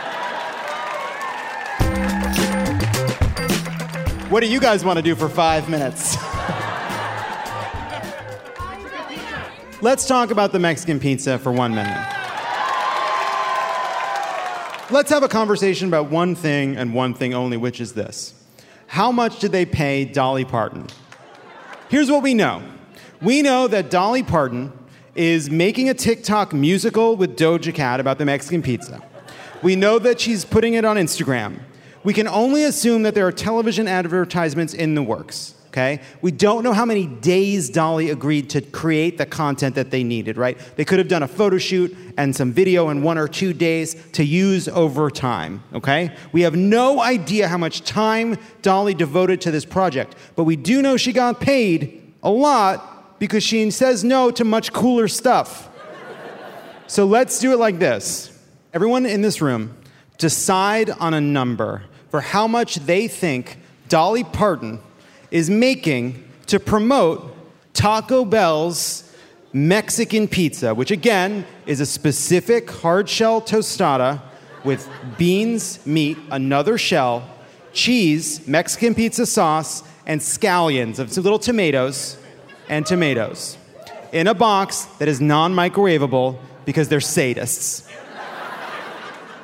What do you guys want to do for 5 minutes? Let's talk about the Mexican pizza for 1 minute. Let's have a conversation about one thing and one thing only, which is this. How much did they pay Dolly Parton? Here's what we know. We know that Dolly Parton is making a TikTok musical with Doja Cat about the Mexican pizza. We know that she's putting it on Instagram. We can only assume that there are television advertisements in the works, okay? We don't know how many days Dolly agreed to create the content that they needed, right? They could have done a photo shoot and some video in 1 or 2 days to use over time, okay? We have no idea how much time Dolly devoted to this project, but we do know she got paid a lot because she says no to much cooler stuff. So let's do it like this. Everyone in this room, decide on a number for how much they think Dolly Parton is making to promote Taco Bell's Mexican pizza, which again is a specific hard-shell tostada with beans, meat, another shell, cheese, Mexican pizza sauce, and scallions of some little tomatoes and tomatoes in a box that is non-microwavable because they're sadists.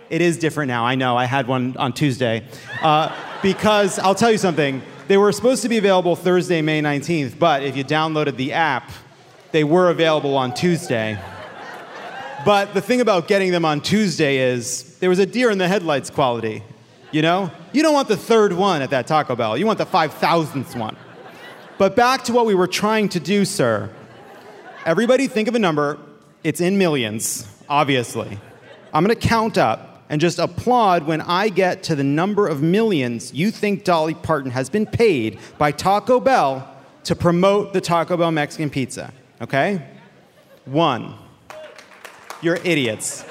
It is different now. I know. I had one on Tuesday. Because I'll tell you something. They were supposed to be available Thursday, May 19th, but if you downloaded the app, they were available on Tuesday. But the thing about getting them on Tuesday is there was a deer in the headlights quality, you know? You don't want the third one at that Taco Bell. You want the 5,000th one. But back to what we were trying to do, sir. Everybody think of a number. It's in millions, obviously. I'm going to count up and just applaud when I get to the number of millions you think Dolly Parton has been paid by Taco Bell to promote the Taco Bell Mexican pizza, okay? 1. You're idiots.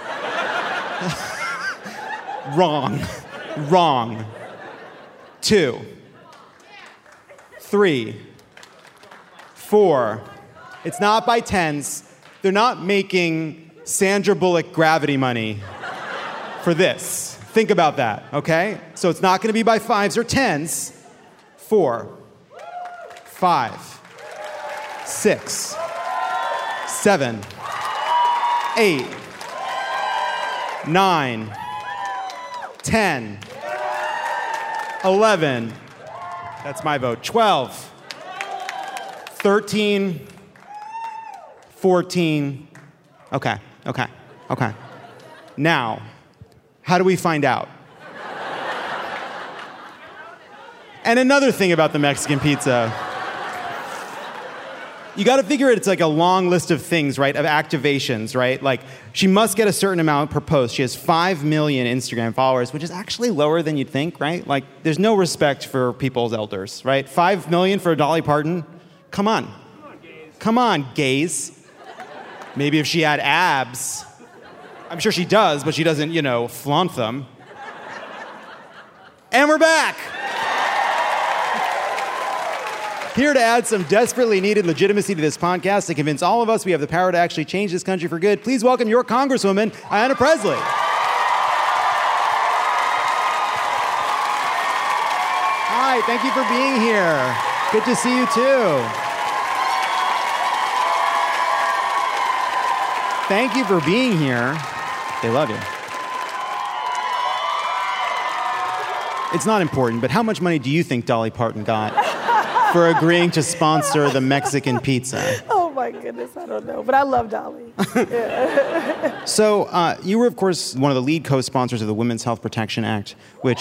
Wrong. 2. 3. 4. It's not by tens. They're not making Sandra Bullock gravity money for this. Think about that, okay? So it's not going to be by 5s or 10s. 4, 5, 6, 7, 8, 9, 10, 11. That's my vote. 12, 13, 14. Okay. Now, how do we find out? And another thing about the Mexican pizza, you got to figure it's like a long list of things, right? Of activations, right? Like, she must get a certain amount per post. She has 5 million Instagram followers, which is actually lower than you'd think, right? Like, there's no respect for people's elders, right? 5 million for Dolly Parton? Come on, gays. Maybe if she had abs. I'm sure she does, but she doesn't, flaunt them. And we're back! Here to add some desperately needed legitimacy to this podcast to convince all of us we have the power to actually change this country for good, please welcome your Congresswoman, Ayanna Pressley. Hi, thank you for being here. Good to see you too. Thank you for being here. They love you. It's not important, but how much money do you think Dolly Parton got for agreeing to sponsor the Mexican pizza? Oh my goodness, I don't know, but I love Dolly. Yeah. So you were, of course, one of the lead co-sponsors of the Women's Health Protection Act, which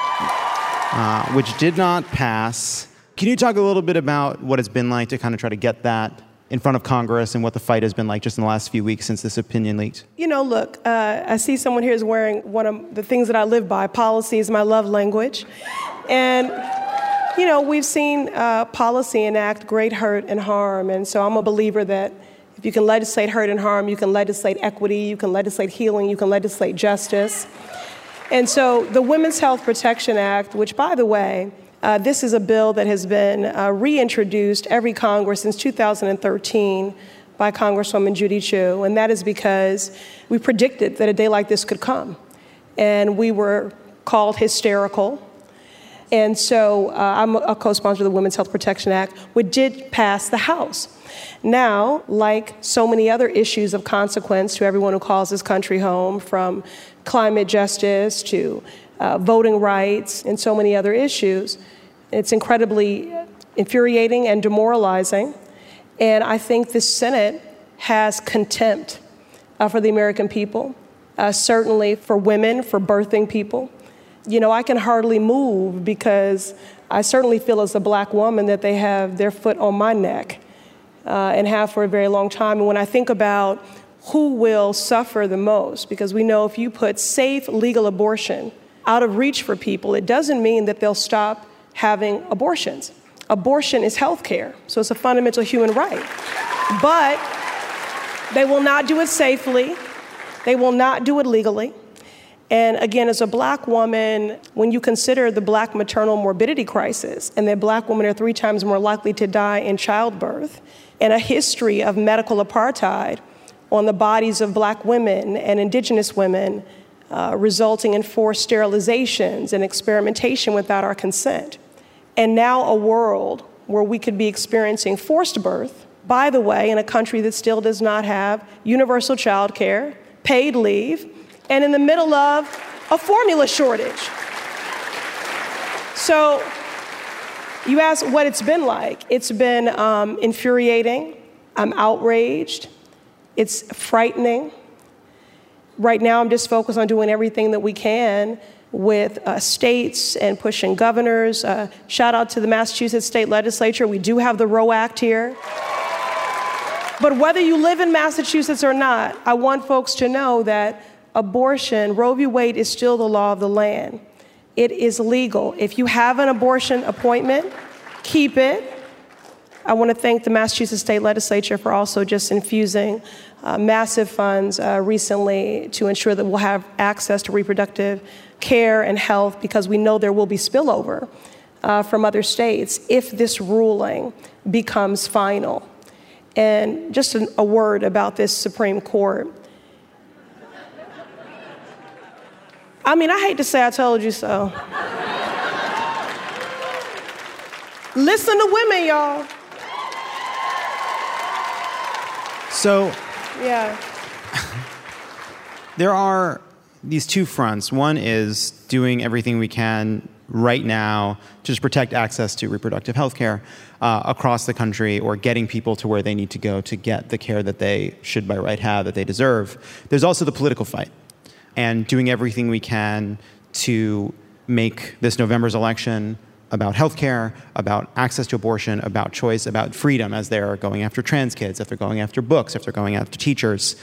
did not pass. Can you talk a little bit about what it's been like to kind of try to get that in front of Congress and what the fight has been like just in the last few weeks since this opinion leaked? Look, I see someone here is wearing one of the things that I live by. Policy is my love language. And, we've seen policy enact great hurt and harm. And so I'm a believer that if you can legislate hurt and harm, you can legislate equity, you can legislate healing, you can legislate justice. And so the Women's Health Protection Act, which, by the way, this is a bill that has been reintroduced every Congress since 2013 by Congresswoman Judy Chu, and that is because we predicted that a day like this could come. And we were called hysterical. And so I'm a co-sponsor of the Women's Health Protection Act, which did pass the House. Now, like so many other issues of consequence to everyone who calls this country home, from climate justice to voting rights and so many other issues, it's incredibly infuriating and demoralizing. And I think the Senate has contempt for the American people, certainly for women, for birthing people. I can hardly move because I certainly feel as a black woman that they have their foot on my neck and have for a very long time. And when I think about who will suffer the most, because we know if you put safe, legal abortion out of reach for people, it doesn't mean that they'll stop having abortions. Abortion is health care, so it's a fundamental human right. But they will not do it safely. They will not do it legally. And again, as a black woman, when you consider the black maternal morbidity crisis and that black women are 3 times more likely to die in childbirth, and a history of medical apartheid on the bodies of black women and indigenous women, resulting in forced sterilizations and experimentation without our consent. And now a world where we could be experiencing forced birth, by the way, in a country that still does not have universal child care, paid leave, and in the middle of a formula shortage. So you ask what it's been like. It's been infuriating. I'm outraged. It's frightening. Right now, I'm just focused on doing everything that we can with states and pushing governors. Shout out to the Massachusetts State Legislature. We do have the Roe Act here. But whether you live in Massachusetts or not, I want folks to know that abortion, Roe v. Wade, is still the law of the land. It is legal. If you have an abortion appointment, keep it. I want to thank the Massachusetts State Legislature for also just infusing massive funds recently to ensure that we'll have access to reproductive care and health, because we know there will be spillover from other states if this ruling becomes final. And just a word about this Supreme Court. I mean, I hate to say I told you so. Listen to women, y'all. So, yeah. There are these two fronts. One is doing everything we can right now to just protect access to reproductive health care across the country, or getting people to where they need to go to get the care that they should by right have, that they deserve. There's also the political fight, and doing everything we can to make this November's election about healthcare, about access to abortion, about choice, about freedom, as they're going after trans kids, if they're going after books, if they're going after teachers.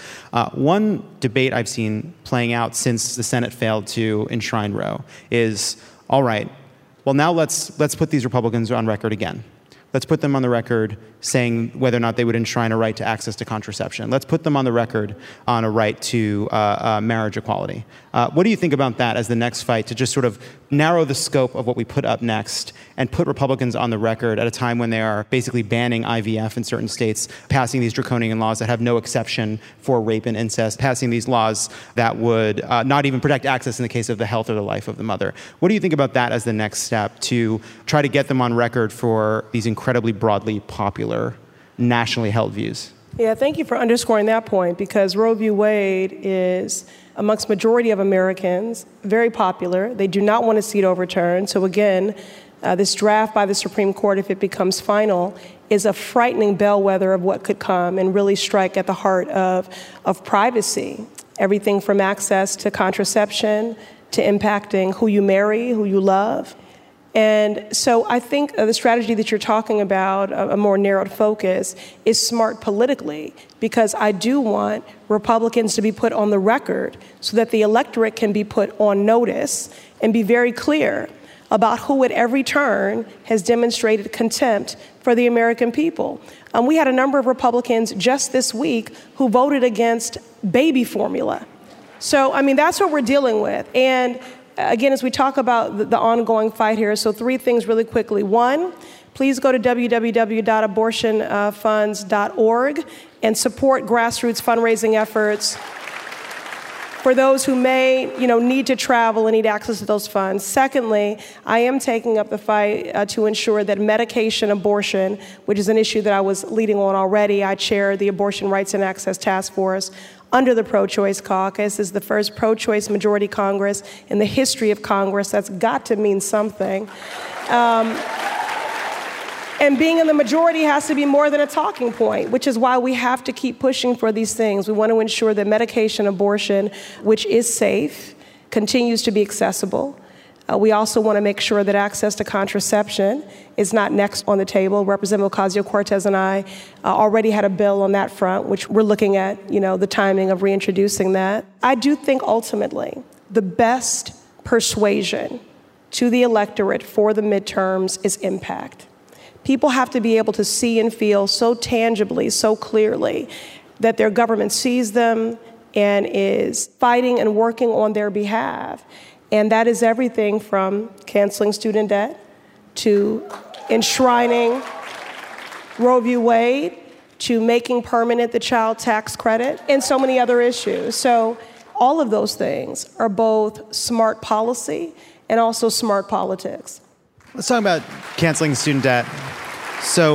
One debate I've seen playing out since the Senate failed to enshrine Roe is, all right, well, now let's put these Republicans on record again. Let's put them on the record saying whether or not they would enshrine a right to access to contraception. Let's put them on the record on a right to marriage equality. What do you think about that as the next fight, to just sort of narrow the scope of what we put up next and put Republicans on the record at a time when they are basically banning IVF in certain states, passing these draconian laws that have no exception for rape and incest, passing these laws that would not even protect access in the case of the health or the life of the mother? What do you think about that as the next step to try to get them on record for these incredibly broadly popular, nationally held views? Yeah, thank you for underscoring that point, because Roe v. Wade is, amongst majority of Americans, very popular. They do not want to see it overturned. So again, this draft by the Supreme Court, if it becomes final, is a frightening bellwether of what could come and really strike at the heart of privacy. Everything from access to contraception to impacting who you marry, who you love. And so I think the strategy that you're talking about, a more narrowed focus, is smart politically, because I do want Republicans to be put on the record so that the electorate can be put on notice and be very clear about who at every turn has demonstrated contempt for the American people. We had a number of Republicans just this week who voted against baby formula. So, I mean, that's what we're dealing with. And again, as we talk about the ongoing fight here, so 3 things really quickly. 1, please go to www.abortionfunds.org and support grassroots fundraising efforts for those who may, need to travel and need access to those funds. Secondly, I am taking up the fight to ensure that medication abortion, which is an issue that I was leading on already. I chair the Abortion Rights and Access Task Force under the Pro-Choice Caucus. This is the first pro-choice majority Congress in the history of Congress. That's got to mean something. And being in the majority has to be more than a talking point, which is why we have to keep pushing for these things. We want to ensure that medication abortion, which is safe, continues to be accessible. We also want to make sure that access to contraception is not next on the table. Representative Ocasio-Cortez and I already had a bill on that front, which we're looking at, the timing of reintroducing that. I do think ultimately the best persuasion to the electorate for the midterms is impact. People have to be able to see and feel so tangibly, so clearly that their government sees them and is fighting and working on their behalf. And that is everything from canceling student debt to enshrining Roe v. Wade to making permanent the child tax credit and so many other issues. So all of those things are both smart policy and also smart politics. Let's talk about canceling student debt. So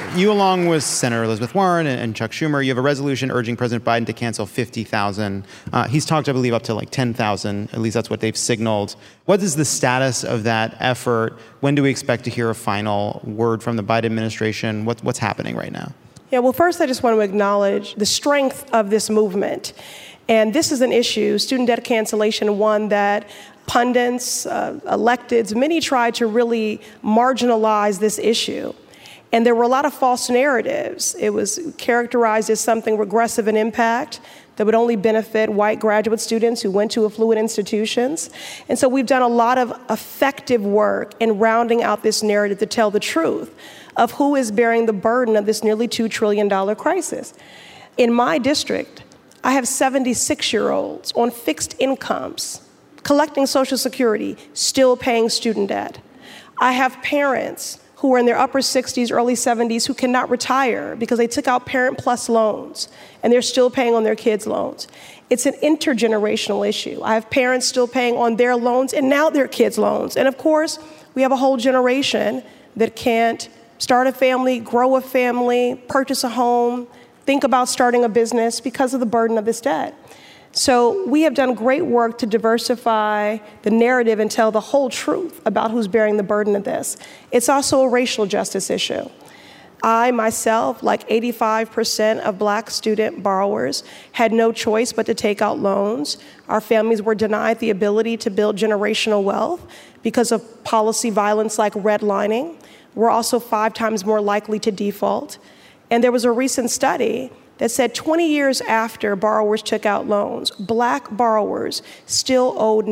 you, along with Senator Elizabeth Warren and Chuck Schumer, you have a resolution urging President Biden to cancel 50,000. He's talked, I believe, up to like 10,000. At least that's what they've signaled. What is the status of that effort? When do we expect to hear a final word from the Biden administration? What's happening right now? Yeah, well, first, I just want to acknowledge the strength of this movement. And this is an issue, student debt cancellation, one that pundits, electeds, many tried to really marginalize this issue. And there were a lot of false narratives. It was characterized as something regressive in impact that would only benefit white graduate students who went to affluent institutions. And so we've done a lot of effective work in rounding out this narrative to tell the truth of who is bearing the burden of this nearly $2 trillion crisis. In my district, I have 76-year-olds on fixed incomes, collecting Social Security, still paying student debt. I have parents who are in their upper 60s, early 70s, who cannot retire because they took out Parent Plus loans, and they're still paying on their kids' loans. It's an intergenerational issue. I have parents still paying on their loans and now their kids' loans. And of course, we have a whole generation that can't start a family, grow a family, purchase a home, think about starting a business because of the burden of this debt. So we have done great work to diversify the narrative and tell the whole truth about who's bearing the burden of this. It's also a racial justice issue. I, myself, like 85% of Black student borrowers, had no choice but to take out loans. Our families were denied the ability to build generational wealth because of policy violence like redlining. We're also 5 times more likely to default. And there was a recent study that said 20 years after borrowers took out loans, Black borrowers still owed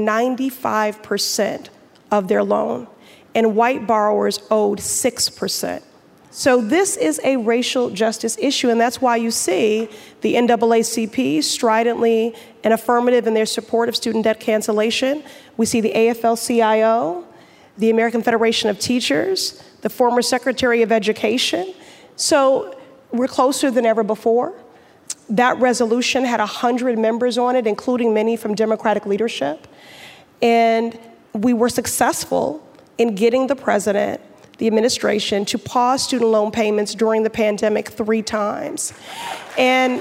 95% of their loan, and white borrowers owed 6%. So this is a racial justice issue, and that's why you see the NAACP stridently and affirmative in their support of student debt cancellation. We see the AFL-CIO, the American Federation of Teachers, the former Secretary of Education. So we're closer than ever before. That resolution had 100 members on it, including many from Democratic leadership. And we were successful in getting the president, the administration, to pause student loan payments during the pandemic 3 times. And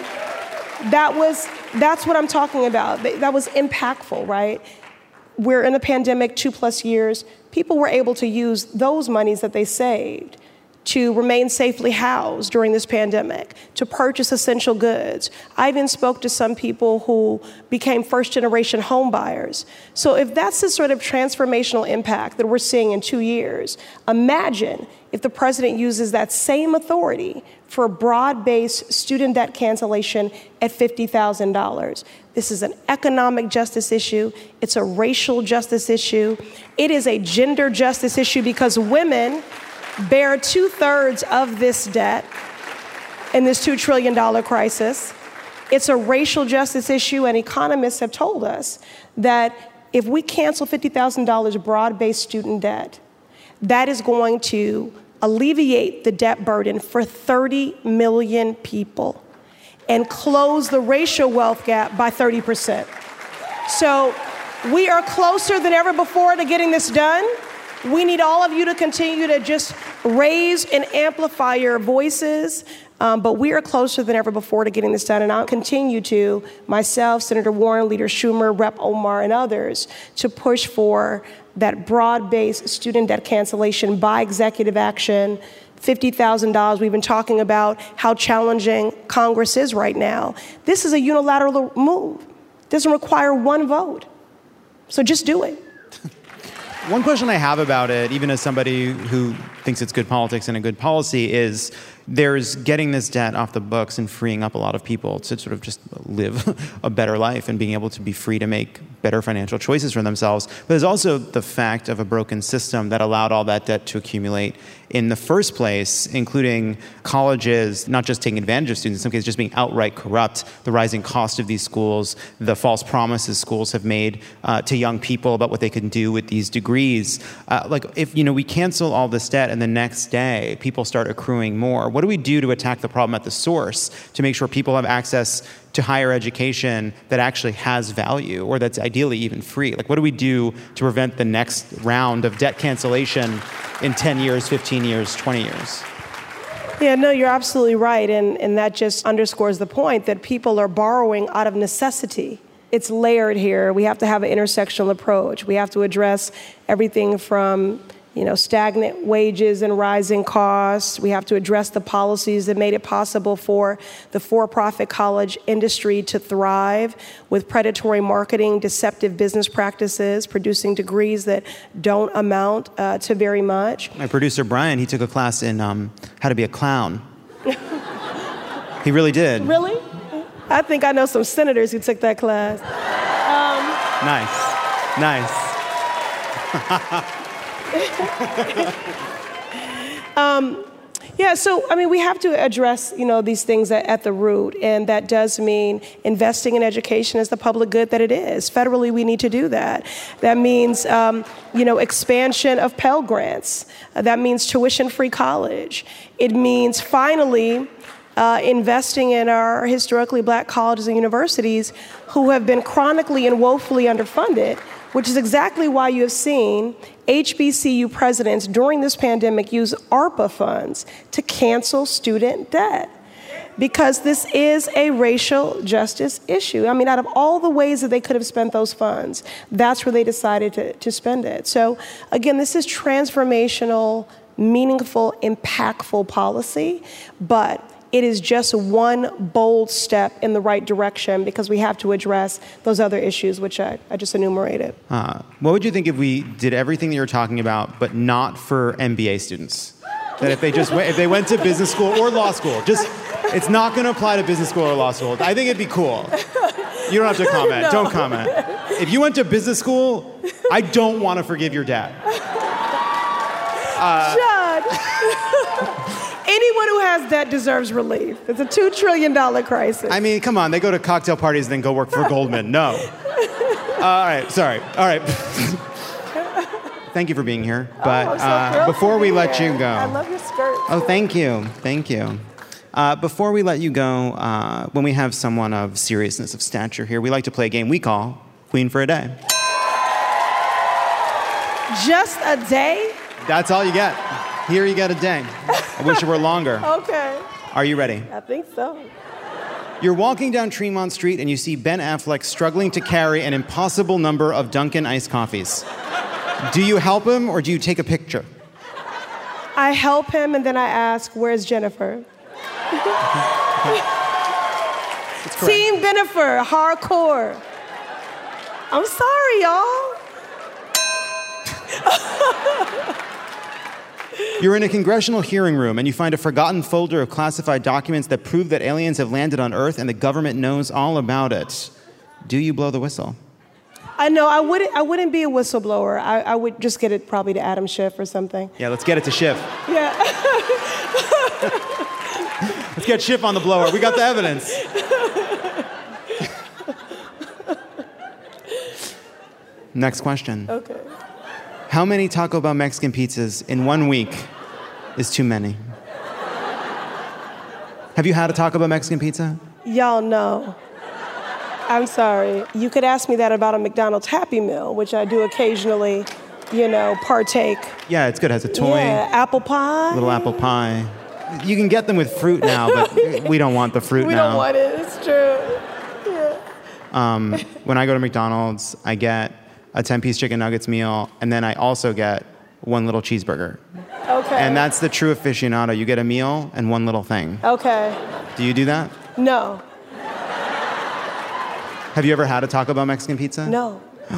that's what I'm talking about. That was impactful, right? We're in a pandemic 2+ years. People were able to use those monies that they saved to remain safely housed during this pandemic, to purchase essential goods. I even spoke to some people who became first-generation home buyers. So if that's the sort of transformational impact that we're seeing in 2 years, imagine if the president uses that same authority for broad-based student debt cancellation at $50,000. This is an economic justice issue. It's a racial justice issue. It is a gender justice issue because women bear 2/3 of this debt in this $2 trillion crisis. It's a racial justice issue, and economists have told us that if we cancel $50,000 broad-based student debt, that is going to alleviate the debt burden for 30 million people and close the racial wealth gap by 30%. So we are closer than ever before to getting this done. We need all of you to continue to just raise and amplify your voices, but we are closer than ever before to getting this done, and I'll continue to, myself, Senator Warren, Leader Schumer, Rep. Omar, and others, to push for that broad-based student debt cancellation by executive action, $50,000. We've been talking about how challenging Congress is right now. This is a unilateral move. It doesn't require 1 vote. So just do it. One question I have about it, even as somebody who thinks it's good politics and a good policy, is there's getting this debt off the books and freeing up a lot of people to sort of just live a better life and being able to be free to make better financial choices for themselves. But there's also the fact of a broken system that allowed all that debt to accumulate in the first place, including colleges not just taking advantage of students, in some cases just being outright corrupt, the rising cost of these schools, the false promises schools have made to young people about what they can do with these degrees. Like if we cancel all this debt and the next day people start accruing more, what do we do to attack the problem at the source to make sure people have access to higher education that actually has value or that's ideally even free? Like, what do we do to prevent the next round of debt cancellation in 10 years, 15 years, 20 years? Yeah, no, you're absolutely right. And that just underscores the point that people are borrowing out of necessity. It's layered here. We have to have an intersectional approach. We have to address everything from, stagnant wages and rising costs. We have to address the policies that made it possible for the for-profit college industry to thrive with predatory marketing, deceptive business practices, producing degrees that don't amount to very much. My producer, Brian, he took a class in how to be a clown. He really did. Really? I think I know some senators who took that class. Nice. We have to address, these things at the root, and that does mean investing in education as the public good that it is. Federally, we need to do that. That means, expansion of Pell Grants. That means tuition-free college. It means finally investing in our historically black colleges and universities who have been chronically and woefully underfunded, which is exactly why you have seen HBCU presidents during this pandemic use ARPA funds to cancel student debt. Because this is a racial justice issue. I mean, out of all the ways that they could have spent those funds, that's where they decided to spend it. So again, this is transformational, meaningful, impactful policy, but it is just one bold step in the right direction because we have to address those other issues, which I just enumerated. What would you think if we did everything that you're talking about, but not for MBA students? That if they went to business school or law school, it's not going to apply to business school or law school. I think it'd be cool. You don't have to comment. No. Don't comment. If you went to business school, I don't want to forgive your dad. Judd. Anyone who has debt deserves relief. It's a $2 trillion crisis. I mean, come on. They go to cocktail parties and then go work for Goldman. No. All right. Sorry. All right. Thank you for being here. But before we let you go. I love your skirt. Oh, thank you. Thank you. Before we let you go, when we have someone of seriousness, of stature here, we like to play a game we call Queen for a Day. Just a day? That's all you get. Here you get a day. I wish it were longer. Okay. Are you ready? I think so. You're walking down Tremont Street and you see Ben Affleck struggling to carry an impossible number of Dunkin' iced coffees. Do you help him or do you take a picture? I help him and then I ask, where's Jennifer? Team Bennifer, hardcore. I'm sorry, y'all. You're in a congressional hearing room and you find a forgotten folder of classified documents that prove that aliens have landed on Earth and the government knows all about it. Do you blow the whistle? No, I wouldn't be a whistleblower. I would just get it probably to Adam Schiff or something. Yeah, let's get it to Schiff. Yeah. Let's get Schiff on the blower. We got the evidence. Next question. Okay. How many Taco Bell Mexican pizzas in 1 week is too many? Have you had a Taco Bell Mexican pizza? Y'all know. I'm sorry. You could ask me that about a McDonald's Happy Meal, which I do occasionally, partake. Yeah, it's good. It has a toy. Yeah, apple pie. Little apple pie. You can get them with fruit now, but we don't want the fruit we now. We don't want it. It's true. Yeah. When I go to McDonald's, I get a 10-piece chicken nuggets meal, and then I also get one little cheeseburger. Okay. And that's the true aficionado. You get a meal and one little thing. Okay. Do you do that? No. Have you ever had a Taco Bell Mexican pizza? No.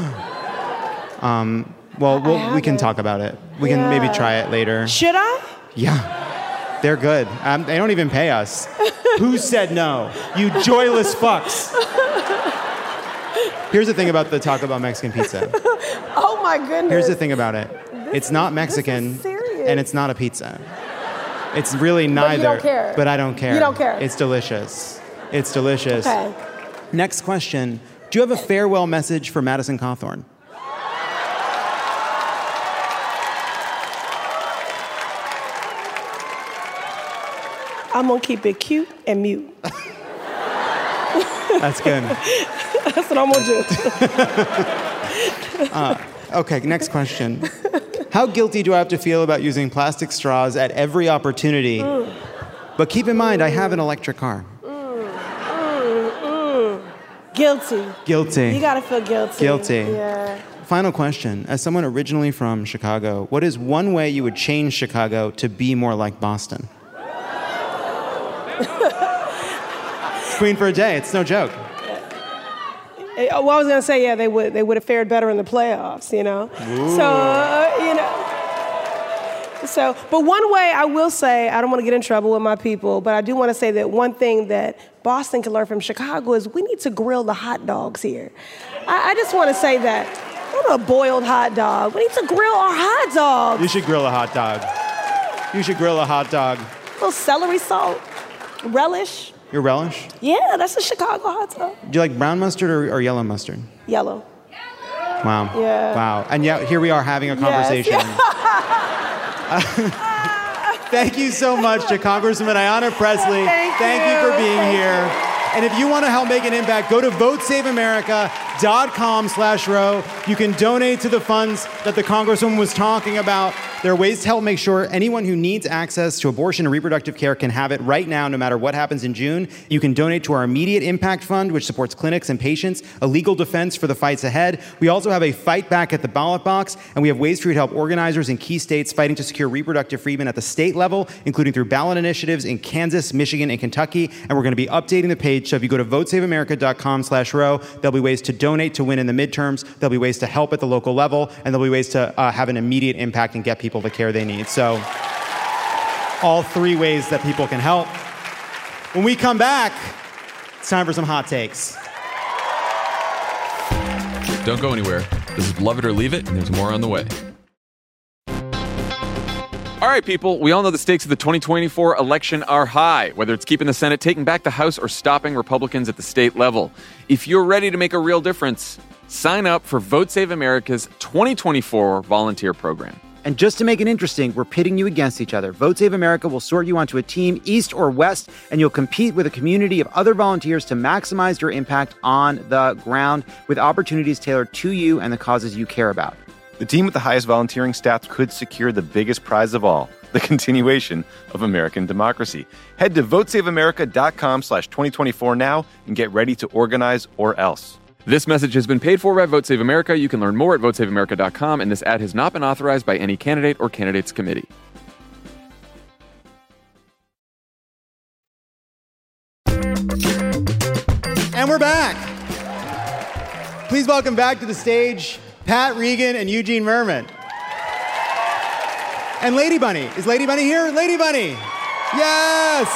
We can talk about it. We can maybe try it later. Should I? Yeah. They're good. They don't even pay us. Who said no? You joyless fucks. Here's the thing about the Taco Bell Mexican pizza. Oh my goodness. Here's the thing about it. It's not Mexican, and it's not a pizza. It's really neither. But you don't care. But I don't care. You don't care. It's delicious. It's delicious. Okay. Next question. Do you have a farewell message for Madison Cawthorn? I'm going to keep it cute and mute. That's good. That's what I'm going to do. Okay, next question. How guilty do I have to feel about using plastic straws at every opportunity But keep in mind, I have an electric car. Guilty. Guilty. You gotta feel guilty. Guilty. Yeah. Final question. As someone originally from Chicago, what is one way you would change Chicago to be more like Boston? Queen for a day. It's no joke. Well, I was gonna say, yeah, they would have fared better in the playoffs, you know. Ooh. So, you know. So, but one way I will say, I don't want to get in trouble with my people, but I do want to say that one thing that Boston can learn from Chicago is we need to grill the hot dogs here. I just want to say that. Not a boiled hot dog. We need to grill our hot dogs. You should grill a hot dog. You should grill a hot dog. A little celery salt, relish. Your relish? Yeah, that's a Chicago hot dog. Do you like brown mustard or yellow mustard? Yellow. Wow. Yeah. Wow. And yet here we are having a conversation. Yes. Thank you so much to Congresswoman Ayanna Pressley. Thank you for being here. And if you want to help make an impact, go to votesaveamerica.com/row. You can donate to the funds that the Congresswoman was talking about. There are ways to help make sure anyone who needs access to abortion and reproductive care can have it right now, no matter what happens in June. You can donate to our Immediate Impact Fund, which supports clinics and patients, a legal defense for the fights ahead. We also have a fight back at the ballot box, and we have ways for you to help organizers in key states fighting to secure reproductive freedom at the state level, including through ballot initiatives in Kansas, Michigan, and Kentucky. And we're going to be updating the page. So if you go to votesaveamerica.com/row, there'll be ways to donate to win in the midterms. There'll be ways to help at the local level, and there'll be ways to have an immediate impact and get people the care they need. So all three ways that people can help. When we come back, it's time for some hot takes. Don't go anywhere. This is Love It or Leave It, and there's more on the way. All right, people, we all know the stakes of the 2024 election are high, whether it's keeping the Senate, taking back the House, or stopping Republicans at the state level. If you're ready to make a real difference, sign up for Vote Save America's 2024 volunteer program. And just to make it interesting, we're pitting you against each other. Vote Save America will sort you onto a team, East or West, and you'll compete with a community of other volunteers to maximize your impact on the ground with opportunities tailored to you and the causes you care about. The team with the highest volunteering stats could secure the biggest prize of all, the continuation of American democracy. Head to votesaveamerica.com/2024 now and get ready to organize or else. This message has been paid for by Vote Save America. You can learn more at votesaveamerica.com, and this ad has not been authorized by any candidate or candidates committee. And we're back. Please welcome back to the stage Pat Regan and Eugene Merman. And Lady Bunny. Is Lady Bunny here? Lady Bunny. Yes.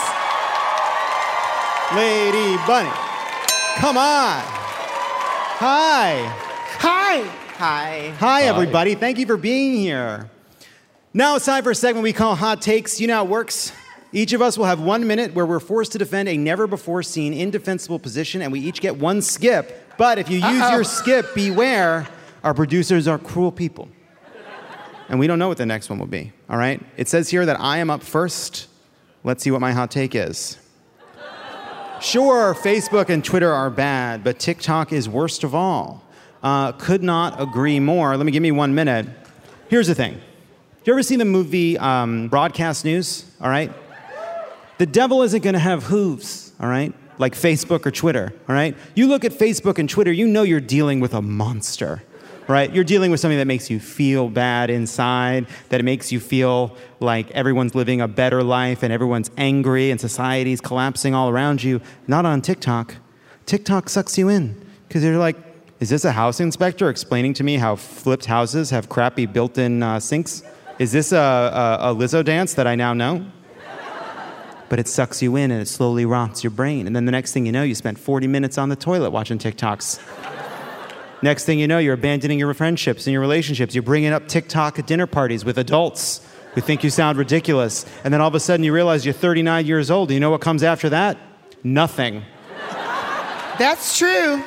Lady Bunny. Come on. Hi. Hi. Hi. Hi, everybody. Thank you for being here. Now it's time for a segment we call Hot Takes. You know how it works. Each of us will have 1 minute where we're forced to defend a never-before-seen indefensible position, and we each get one skip. But if you use your skip, beware. Our producers are cruel people. And we don't know what the next one will be, all right? It says here that I am up first. Let's see what my hot take is. Sure, Facebook and Twitter are bad, but TikTok is worst of all. Could not agree more. Give me 1 minute. Here's the thing. Have you ever seen the movie Broadcast News, all right? The devil isn't going to have hooves, all right? Like Facebook or Twitter, all right? You look at Facebook and Twitter, you know you're dealing with a monster, right? You're dealing with something that makes you feel bad inside, that it makes you feel like everyone's living a better life and everyone's angry and society's collapsing all around you. Not on TikTok. TikTok sucks you in because you're like, is this a house inspector explaining to me how flipped houses have crappy built-in sinks? Is this a Lizzo dance that I now know? But it sucks you in and it slowly rots your brain. And then the next thing you know, you spent 40 minutes on the toilet watching TikToks. Next thing you know, you're abandoning your friendships and your relationships. You're bringing up TikTok at dinner parties with adults who think you sound ridiculous. And then all of a sudden you realize you're 39 years old. And you know what comes after that? Nothing. That's true.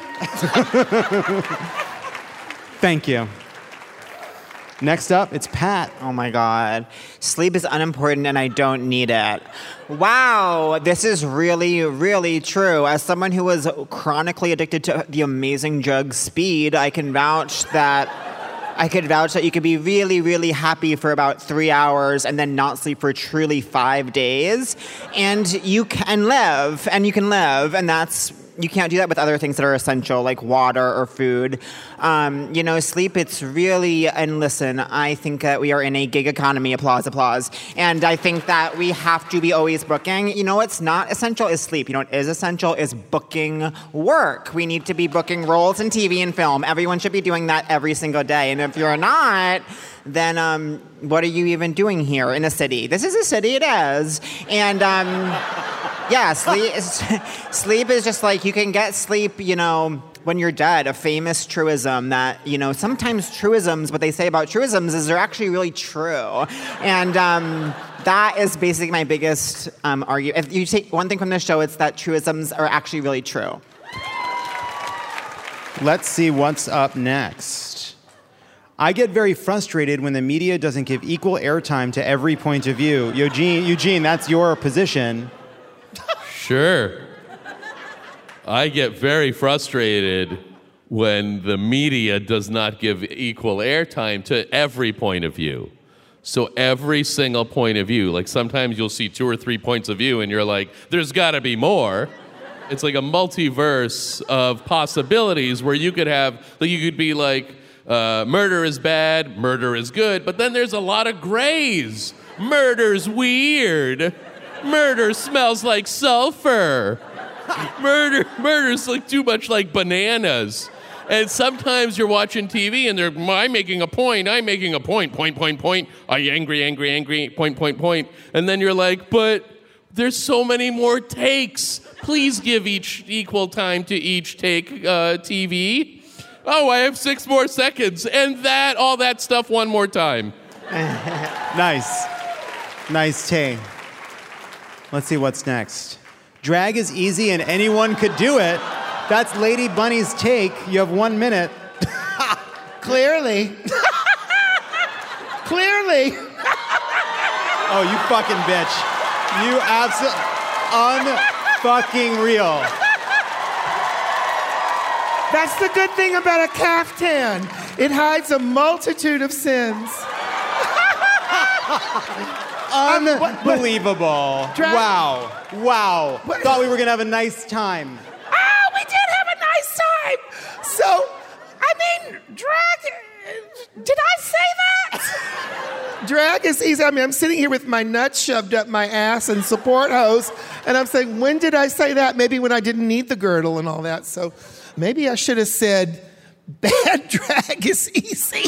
Thank you. Next up, it's Pat. Oh my God. Sleep is unimportant and I don't need it. Wow, this is really, really true. As someone who was chronically addicted to the amazing drug speed, I can vouch that I could vouch that you could be really, really happy for about 3 hours and then not sleep for truly 5 days. And you can live, and you can't do that with other things that are essential, like water or food. Sleep, it's really, and listen, I think that we are in a gig economy, applause, applause. And I think that we have to be always booking. You know what's not essential is sleep. You know what is essential is booking work. We need to be booking roles in TV and film. Everyone should be doing that every single day. And if you're not, then what are you even doing here in a city? This is a city, it is. And yeah, sleep is just like, you can get sleep, when you're dead. A famous truism that, sometimes truisms, what they say about truisms is they're actually really true. And that is basically my biggest argument. If you take one thing from this show, it's that truisms are actually really true. Let's see what's up next. I get very frustrated when the media doesn't give equal airtime to every point of view. Eugene, that's your position. Sure. I get very frustrated when the media does not give equal airtime to every point of view. So every single point of view, like sometimes you'll see 2 or 3 points of view and you're like, there's got to be more. It's like a multiverse of possibilities where you could be like, murder is bad, murder is good, but then there's a lot of grays. Murder's weird. Murder smells like sulfur. Murder's like too much like bananas. And sometimes you're watching TV and I'm making a point, point. Are you angry, point. And then you're like, but there's so many more takes. Please give each equal time to each take, TV. Oh, I have 6 more seconds. And all that stuff one more time. Nice take. Let's see what's next. Drag is easy and anyone could do it. That's Lady Bunny's take. You have 1 minute. Clearly. Clearly. Oh, you fucking bitch. You absolute unfucking real. That's the good thing about a caftan. It hides a multitude of sins. Unbelievable. Wow. Thought we were going to have a nice time. Oh, we did have a nice time. So, drag, did I say that? Drag is easy. I'm sitting here with my nuts shoved up my ass and support hose, and I'm saying, when did I say that? Maybe when I didn't need the girdle and all that. So maybe I should have said, bad drag is easy.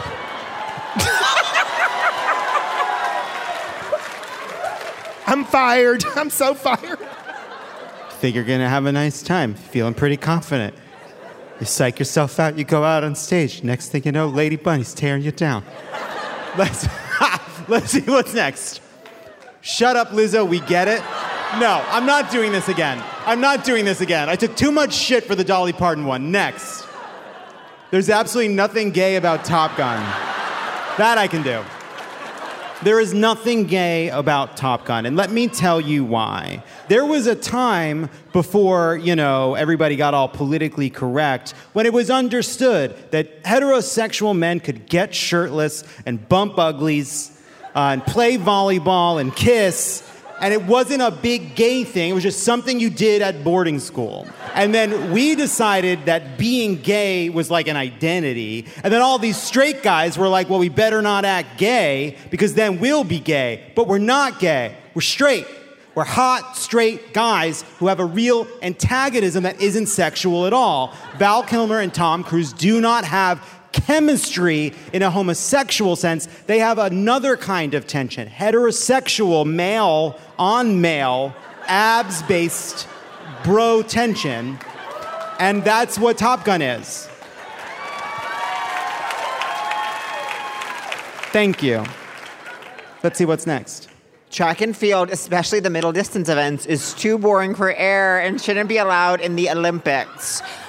I'm fired. I'm so fired. Think you're going to have a nice time. Feeling pretty confident. You psych yourself out. You go out on stage. Next thing you know, Lady Bunny's tearing you down. Let's see what's next. Shut up, Lizzo. We get it. No, I'm not doing this again. I took too much shit for the Dolly Parton one. Next. There's absolutely nothing gay about Top Gun. That I can do. There is nothing gay about Top Gun, and let me tell you why. There was a time before, everybody got all politically correct when it was understood that heterosexual men could get shirtless and bump uglies and play volleyball and kiss, and it wasn't a big gay thing. It was just something you did at boarding school. And then we decided that being gay was like an identity. And then all these straight guys were like, well, we better not act gay because then we'll be gay. But we're not gay. We're straight. We're hot, straight guys who have a real antagonism that isn't sexual at all. Val Kilmer and Tom Cruise do not have chemistry in a homosexual sense. They have another kind of tension. Heterosexual, male on male, abs-based bro tension. And that's what Top Gun is. Thank you. Let's see what's next. Track and field, especially the middle distance events, is too boring for air and shouldn't be allowed in the Olympics.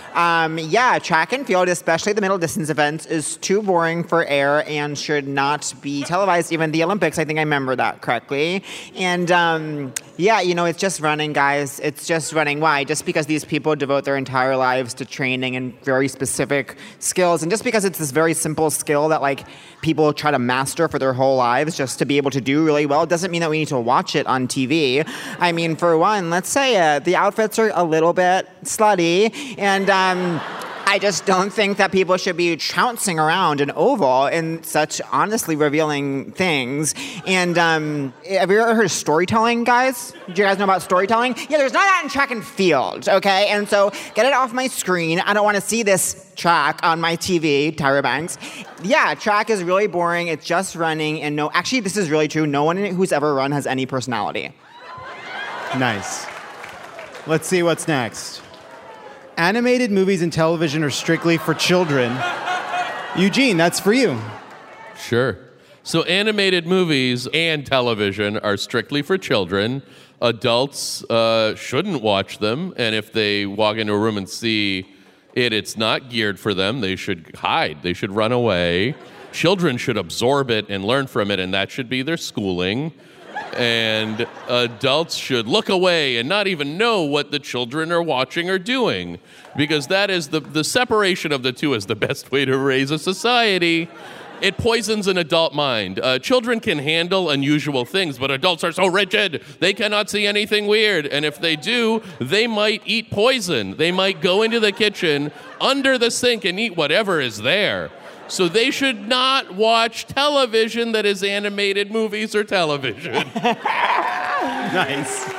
Track and field, especially the middle distance events, is too boring for air and should not be televised. Even the Olympics, I think I remember that correctly. And it's just running, guys. It's just running. Why? Just because these people devote their entire lives to training and very specific skills, and just because it's this very simple skill that like people try to master for their whole lives just to be able to do really well, doesn't mean that we need to watch it on TV. I mean, for one, let's say the outfits are a little bit slutty, and I just don't think that people should be trouncing around an oval in such honestly revealing things. And have you ever heard of storytelling, guys? Do you guys know about storytelling? Yeah, there's none of that in track and field, okay? And so get it off my screen. I don't want to see this track on my TV, Tyra Banks. Yeah, track is really boring. It's just running. And actually, this is really true. No one who's ever run has any personality. Nice. Let's see what's next. Animated movies and television are strictly for children. Eugene, that's for you. Sure. So animated movies and television are strictly for children. Adults shouldn't watch them, and if they walk into a room and see it's not geared for them, they should hide. They should run away. Children should absorb it and learn from it, and that should be their schooling. And adults should look away and not even know what the children are watching or doing, because that is the separation of the two is the best way to raise a society. It poisons an adult mind. Children can handle unusual things, but adults are so rigid, they cannot see anything weird. And if they do, they might eat poison. They might go into the kitchen under the sink and eat whatever is there. So they should not watch television that is animated movies or television. Nice.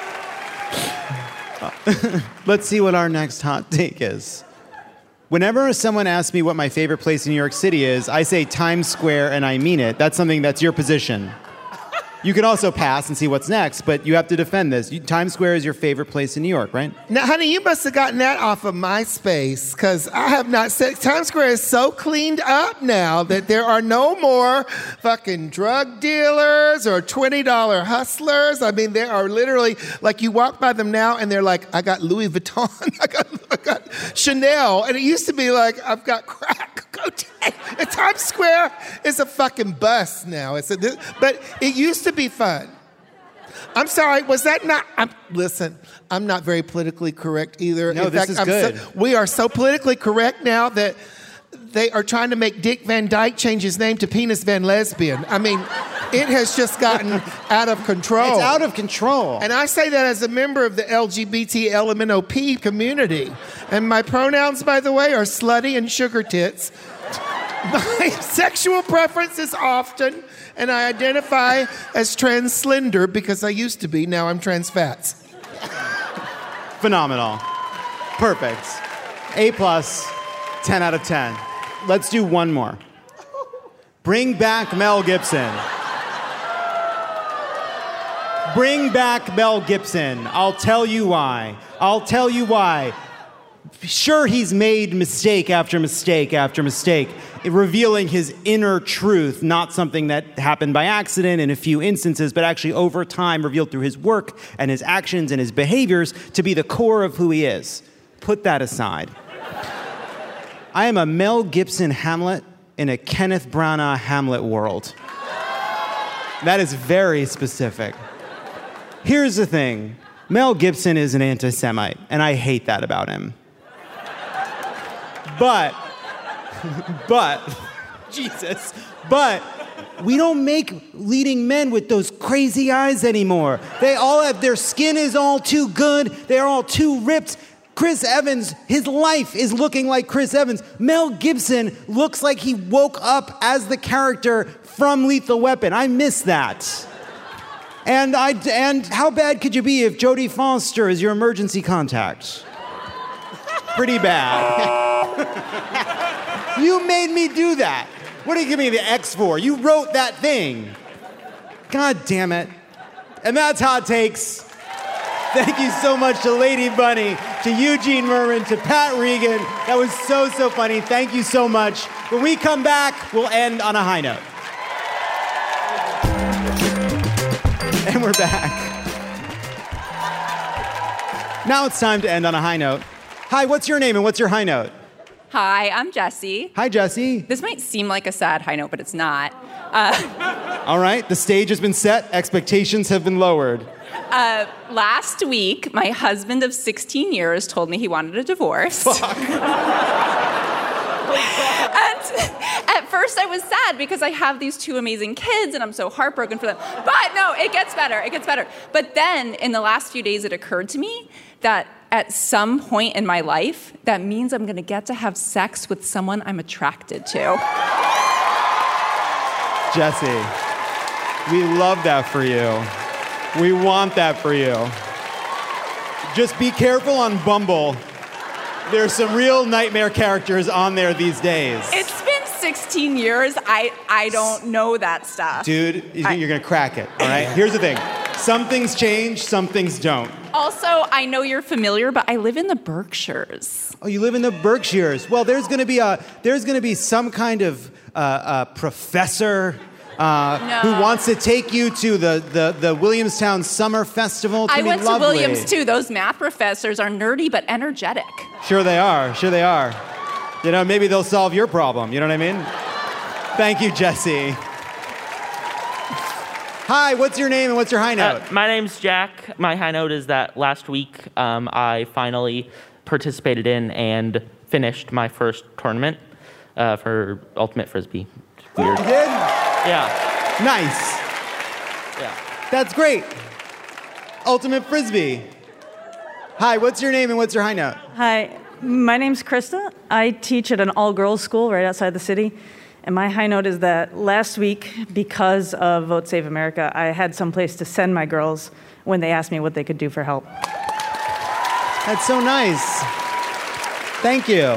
Let's see what our next hot take is. Whenever someone asks me what my favorite place in New York City is, I say Times Square, and I mean it. That's your position. You could also pass and see what's next, but you have to defend this. Times Square is your favorite place in New York, right? Now, honey, you must have gotten that off of MySpace, because I have not said. Times Square is so cleaned up now that there are no more fucking drug dealers or $20 hustlers. I mean, there are literally, like, you walk by them now and they're like, I got Louis Vuitton, I got Chanel, and it used to be like, I've got crack. And Times Square is a fucking bust now. But it used to be fun. I'm sorry, was that not... Listen, I'm not very politically correct either. No, this is good. We are so politically correct now that they are trying to make Dick Van Dyke change his name to Penis Van Lesbian. I mean, it has just gotten out of control. It's out of control. And I say that as a member of the LGBT LMNOP community. And my pronouns, by the way, are slutty and sugar tits. My sexual preference is often, and I identify as trans slender because I used to be. Now I'm trans fats. Phenomenal. Perfect. A+, 10 out of 10. Let's do one more. Bring back Mel Gibson. Bring back Mel Gibson. I'll tell you why. Sure, he's made mistake after mistake after mistake, revealing his inner truth, not something that happened by accident in a few instances, but actually over time revealed through his work and his actions and his behaviors to be the core of who he is. Put that aside. I am a Mel Gibson Hamlet in a Kenneth Branagh Hamlet world. That is very specific. Here's the thing. Mel Gibson is an anti-Semite, and I hate that about him. But, we don't make leading men with those crazy eyes anymore. Their skin is all too good. They're all too ripped. Chris Evans, his life is looking like Chris Evans. Mel Gibson looks like he woke up as the character from Lethal Weapon. I miss that. And how bad could you be if Jodie Foster is your emergency contact? Pretty bad. You made me do that. What are you giving me the X for? You wrote that thing. God damn it. And that's Hot Takes. Thank you so much to Lady Bunny, to Eugene Merman, to Pat Regan. That was so funny. Thank you so much. When we come back, we'll end on a high note. And we're back. Now it's time to end on a high note. Hi, what's your name and what's your high note? Hi, I'm Jessie. Hi, Jessie. This might seem like a sad high note, but it's not. All right, the stage has been set. Expectations have been lowered. Last week, my husband of 16 years told me he wanted a divorce. Fuck. And at first I was sad because I have these two amazing kids and I'm so heartbroken for them. But no, it gets better. It gets better. But then in the last few days, it occurred to me that at some point in my life, that means I'm going to get to have sex with someone I'm attracted to. Jessie, we love that for you. We want that for you. Just be careful on Bumble. There's some real nightmare characters on there these days. It's been 16 years. I don't know that stuff. Dude, you're going to crack it, all right? Here's the thing. Some things change, some things don't. Also, I know you're familiar, but I live in the Berkshires. Oh, you live in the Berkshires. Well, there's going to be some kind of professor who wants to take you to the Williamstown Summer Festival. I went to lovely. Williams too. Those math professors are nerdy but energetic. Sure they are. Sure they are. You know, maybe they'll solve your problem. You know what I mean? Thank you, Jessie. Hi, what's your name and what's your high note? My name's Jack. My high note is that last week I finally participated in and finished my first tournament for Ultimate Frisbee. Weird. You did? Yeah. Nice. Yeah. That's great. Ultimate Frisbee. Hi, what's your name and what's your high note? Hi, my name's Krista. I teach at an all-girls school right outside the city. And my high note is that last week, because of Vote Save America, I had someplace to send my girls when they asked me what they could do for help. That's so nice. Thank you.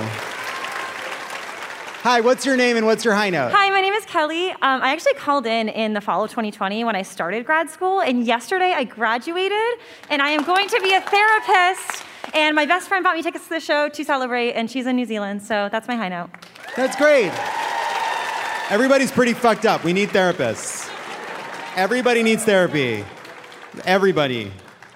Hi, what's your name and what's your high note? Hi, my name is Kelly. I actually called in the fall of 2020 when I started grad school, and yesterday I graduated, and I am going to be a therapist. And my best friend bought me tickets to the show to celebrate, and she's in New Zealand, so that's my high note. That's great. Everybody's pretty fucked up. We need therapists. Everybody needs therapy. Everybody.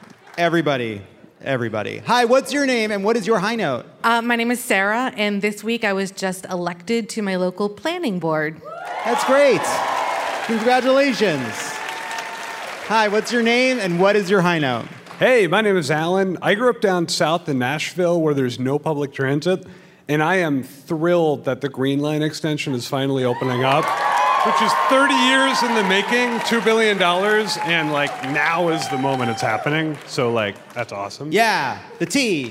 Hi, what's your name and what is your high note? My name is Sarah, and this week I was just elected to my local planning board. That's great. Congratulations. Hi, what's your name and what is your high note? Hey, my name is Alan. I grew up down south in Nashville where there's no public transit, and I am thrilled that the Green Line extension is finally opening up, which is 30 years in the making, $2 billion, and now is the moment it's happening. So that's awesome. Yeah, the T.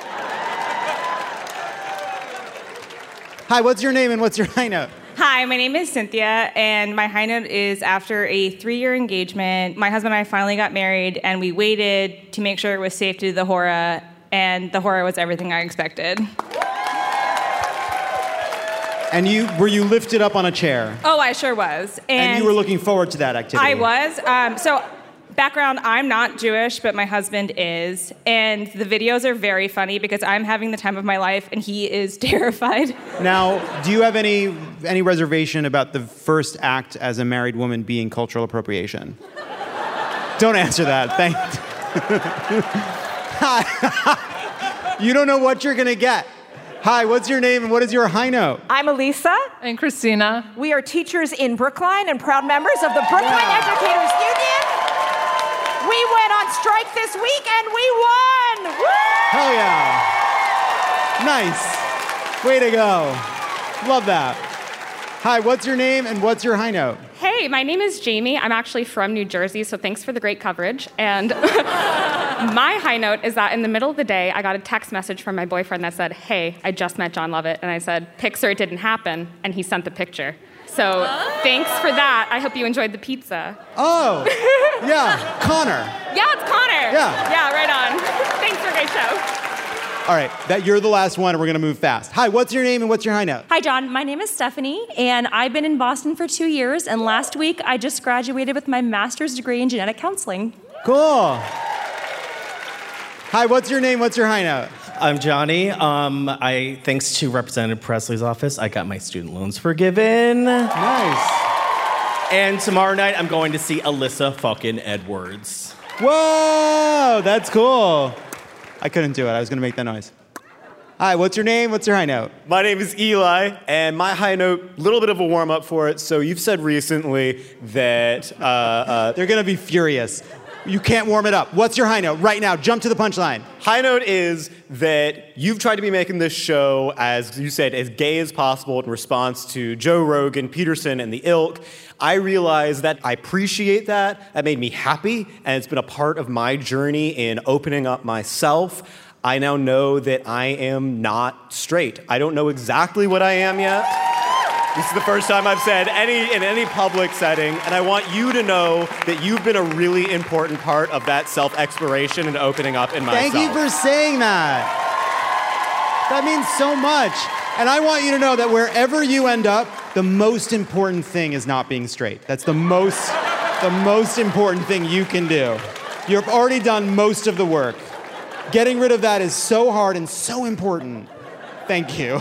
Hi, what's your name and what's your high note? Hi, my name is Cynthia, and my high note is after a 3-year engagement, my husband and I finally got married, and we waited to make sure it was safe to do the hora, and the hora was everything I expected. And were you lifted up on a chair? Oh, I sure was. And you were looking forward to that activity? I was. So, background, I'm not Jewish, but my husband is. And the videos are very funny because I'm having the time of my life and he is terrified. Now, do you have any reservation about the first act as a married woman being cultural appropriation? Don't answer that. You don't know what you're going to get. Hi, what's your name and what is your high note? I'm Elisa. And Christina. We are teachers in Brookline and proud members of the Brookline Educators Union. We went on strike this week and we won! Woo! Hell yeah. Nice. Way to go. Love that. Hi, what's your name and what's your high note? Hey, my name is Jamie. I'm actually from New Jersey, so thanks for the great coverage. And my high note is that in the middle of the day, I got a text message from my boyfriend that said, hey, I just met Jon Lovett. And I said, picture it didn't happen. And he sent the picture. So thanks for that. I hope you enjoyed the pizza. Oh, yeah, Connor. Yeah, it's Connor. Yeah. Yeah, right on. Thanks for a great show. All right, you're the last one, and we're going to move fast. Hi, what's your name and what's your high note? Hi, John. My name is Stephanie, and I've been in Boston for 2 years, and last week I just graduated with my master's degree in genetic counseling. Cool. Hi, what's your name? What's your high note? I'm Johnny. Thanks to Representative Presley's office, I got my student loans forgiven. Nice. And tomorrow night, I'm going to see Alyssa fucking Edwards. Whoa, that's cool. I couldn't do it. I was going to make that noise. Hi, what's your name? What's your high note? My name is Eli, and my high note, a little bit of a warm-up for it. So you've said recently that... They're going to be furious. You can't warm it up. What's your high note? Right now, jump to the punchline. High note is that you've tried to be making this show, as you said, as gay as possible in response to Joe Rogan, Peterson, and the ilk. I realize that I appreciate that. That made me happy, and it's been a part of my journey in opening up myself. I now know that I am not straight. I don't know exactly what I am yet. This is the first time I've said in any public setting, and I want you to know that you've been a really important part of that self-exploration and opening up in myself. Thank you for saying that. That means so much. And I want you to know that wherever you end up, the most important thing is not being straight. That's the most important thing you can do. You've already done most of the work. Getting rid of that is so hard and so important. Thank you.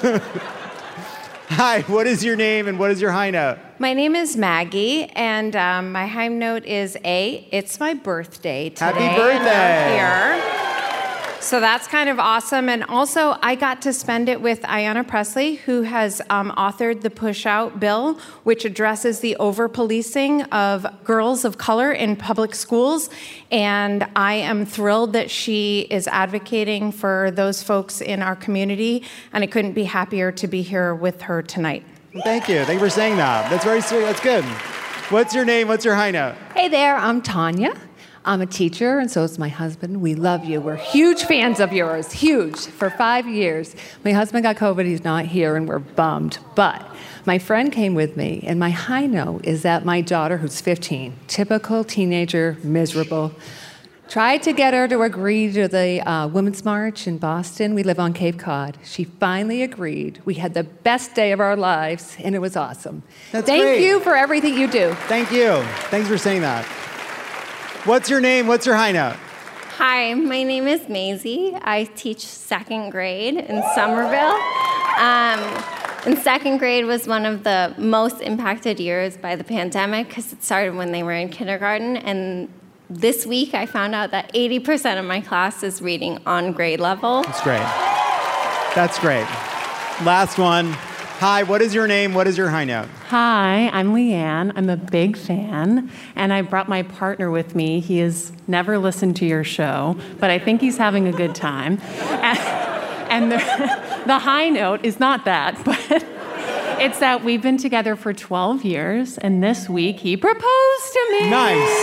Hi, what is your name and what is your high note? My name is Maggie, and my high note is A. It's my birthday today. Happy birthday! And I'm here. So that's kind of awesome. And also, I got to spend it with Ayanna Pressley, who has authored the Push Out bill, which addresses the over-policing of girls of color in public schools. And I am thrilled that she is advocating for those folks in our community. And I couldn't be happier to be here with her tonight. Thank you. Thank you for saying that. That's very sweet. That's good. What's your name? What's your high note? Hey there, I'm Tanya. I'm a teacher, and so is my husband. We love you. We're huge fans of yours, huge, for 5 years. My husband got COVID, he's not here, and we're bummed. But my friend came with me, and my high note is that my daughter, who's 15, typical teenager, miserable, tried to get her to agree to the Women's March in Boston. We live on Cape Cod. She finally agreed. We had the best day of our lives, and it was awesome. That's Thank great. you for everything you do. Thank you. Thanks for saying that. What's your name? What's your high note? Hi, my name is Maisie. I teach second grade in Somerville. And second grade was one of the most impacted years by the pandemic because it started when they were in kindergarten. And this week I found out that 80% of my class is reading on grade level. That's great. That's great. Last one. Hi, what is your name? What is your high note? Hi, I'm Leanne. I'm a big fan, and I brought my partner with me. He has never listened to your show, but I think he's having a good time. And the high note is not that, but it's that we've been together for 12 years, and this week he proposed to me. Nice.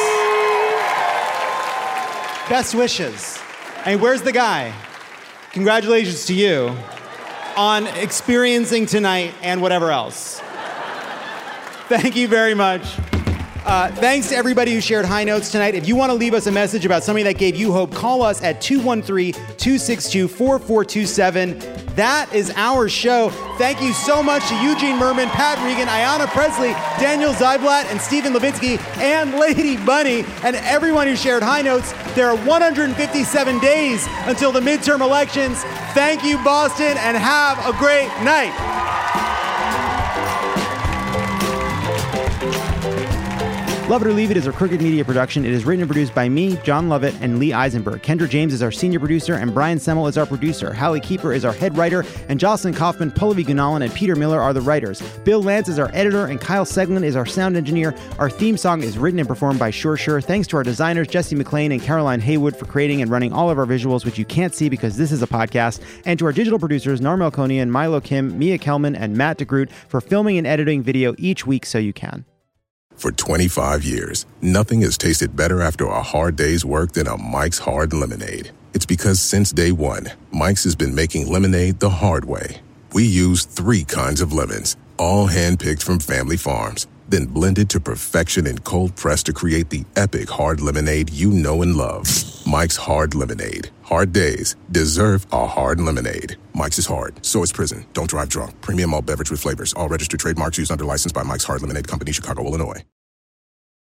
Best wishes. And where's the guy? Congratulations to you on experiencing tonight and whatever else. Thank you very much. Thanks to everybody who shared high notes tonight. If you want to leave us a message about something that gave you hope, call us at 213-262-4427. That is our show. Thank you so much to Eugene Merman, Pat Regan, Ayanna Pressley, Daniel Zyblatt, and Stephen Levitsky, and Lady Bunny, and everyone who shared high notes. There are 157 days until the midterm elections. Thank you, Boston, and have a great night. Love It or Leave It is a Crooked Media production. It is written and produced by me, John Lovett, and Lee Eisenberg. Kendra James is our senior producer, and Brian Semmel is our producer. Hallie Keeper is our head writer, and Jocelyn Kaufman, Pallavi Gunalan, and Peter Miller are the writers. Bill Lance is our editor, and Kyle Seglin is our sound engineer. Our theme song is written and performed by Sure Sure. Thanks to our designers, Jesse McLean and Caroline Haywood, for creating and running all of our visuals, which you can't see because this is a podcast, and to our digital producers, Norm Melkonian, Milo Kim, Mia Kelman, and Matt DeGroot for filming and editing video each week so you can. For 25 years, nothing has tasted better after a hard day's work than a Mike's Hard Lemonade. It's because since day one, Mike's has been making lemonade the hard way. We use 3 kinds of lemons, all handpicked from family farms, then blended to perfection and cold pressed to create the epic hard lemonade you know and love. Mike's Hard Lemonade. Hard days deserve a hard lemonade. Mike's is hard, so is prison. Don't drive drunk. Premium malt beverage with flavors. All registered trademarks used under license by Mike's Hard Lemonade Company, Chicago, Illinois.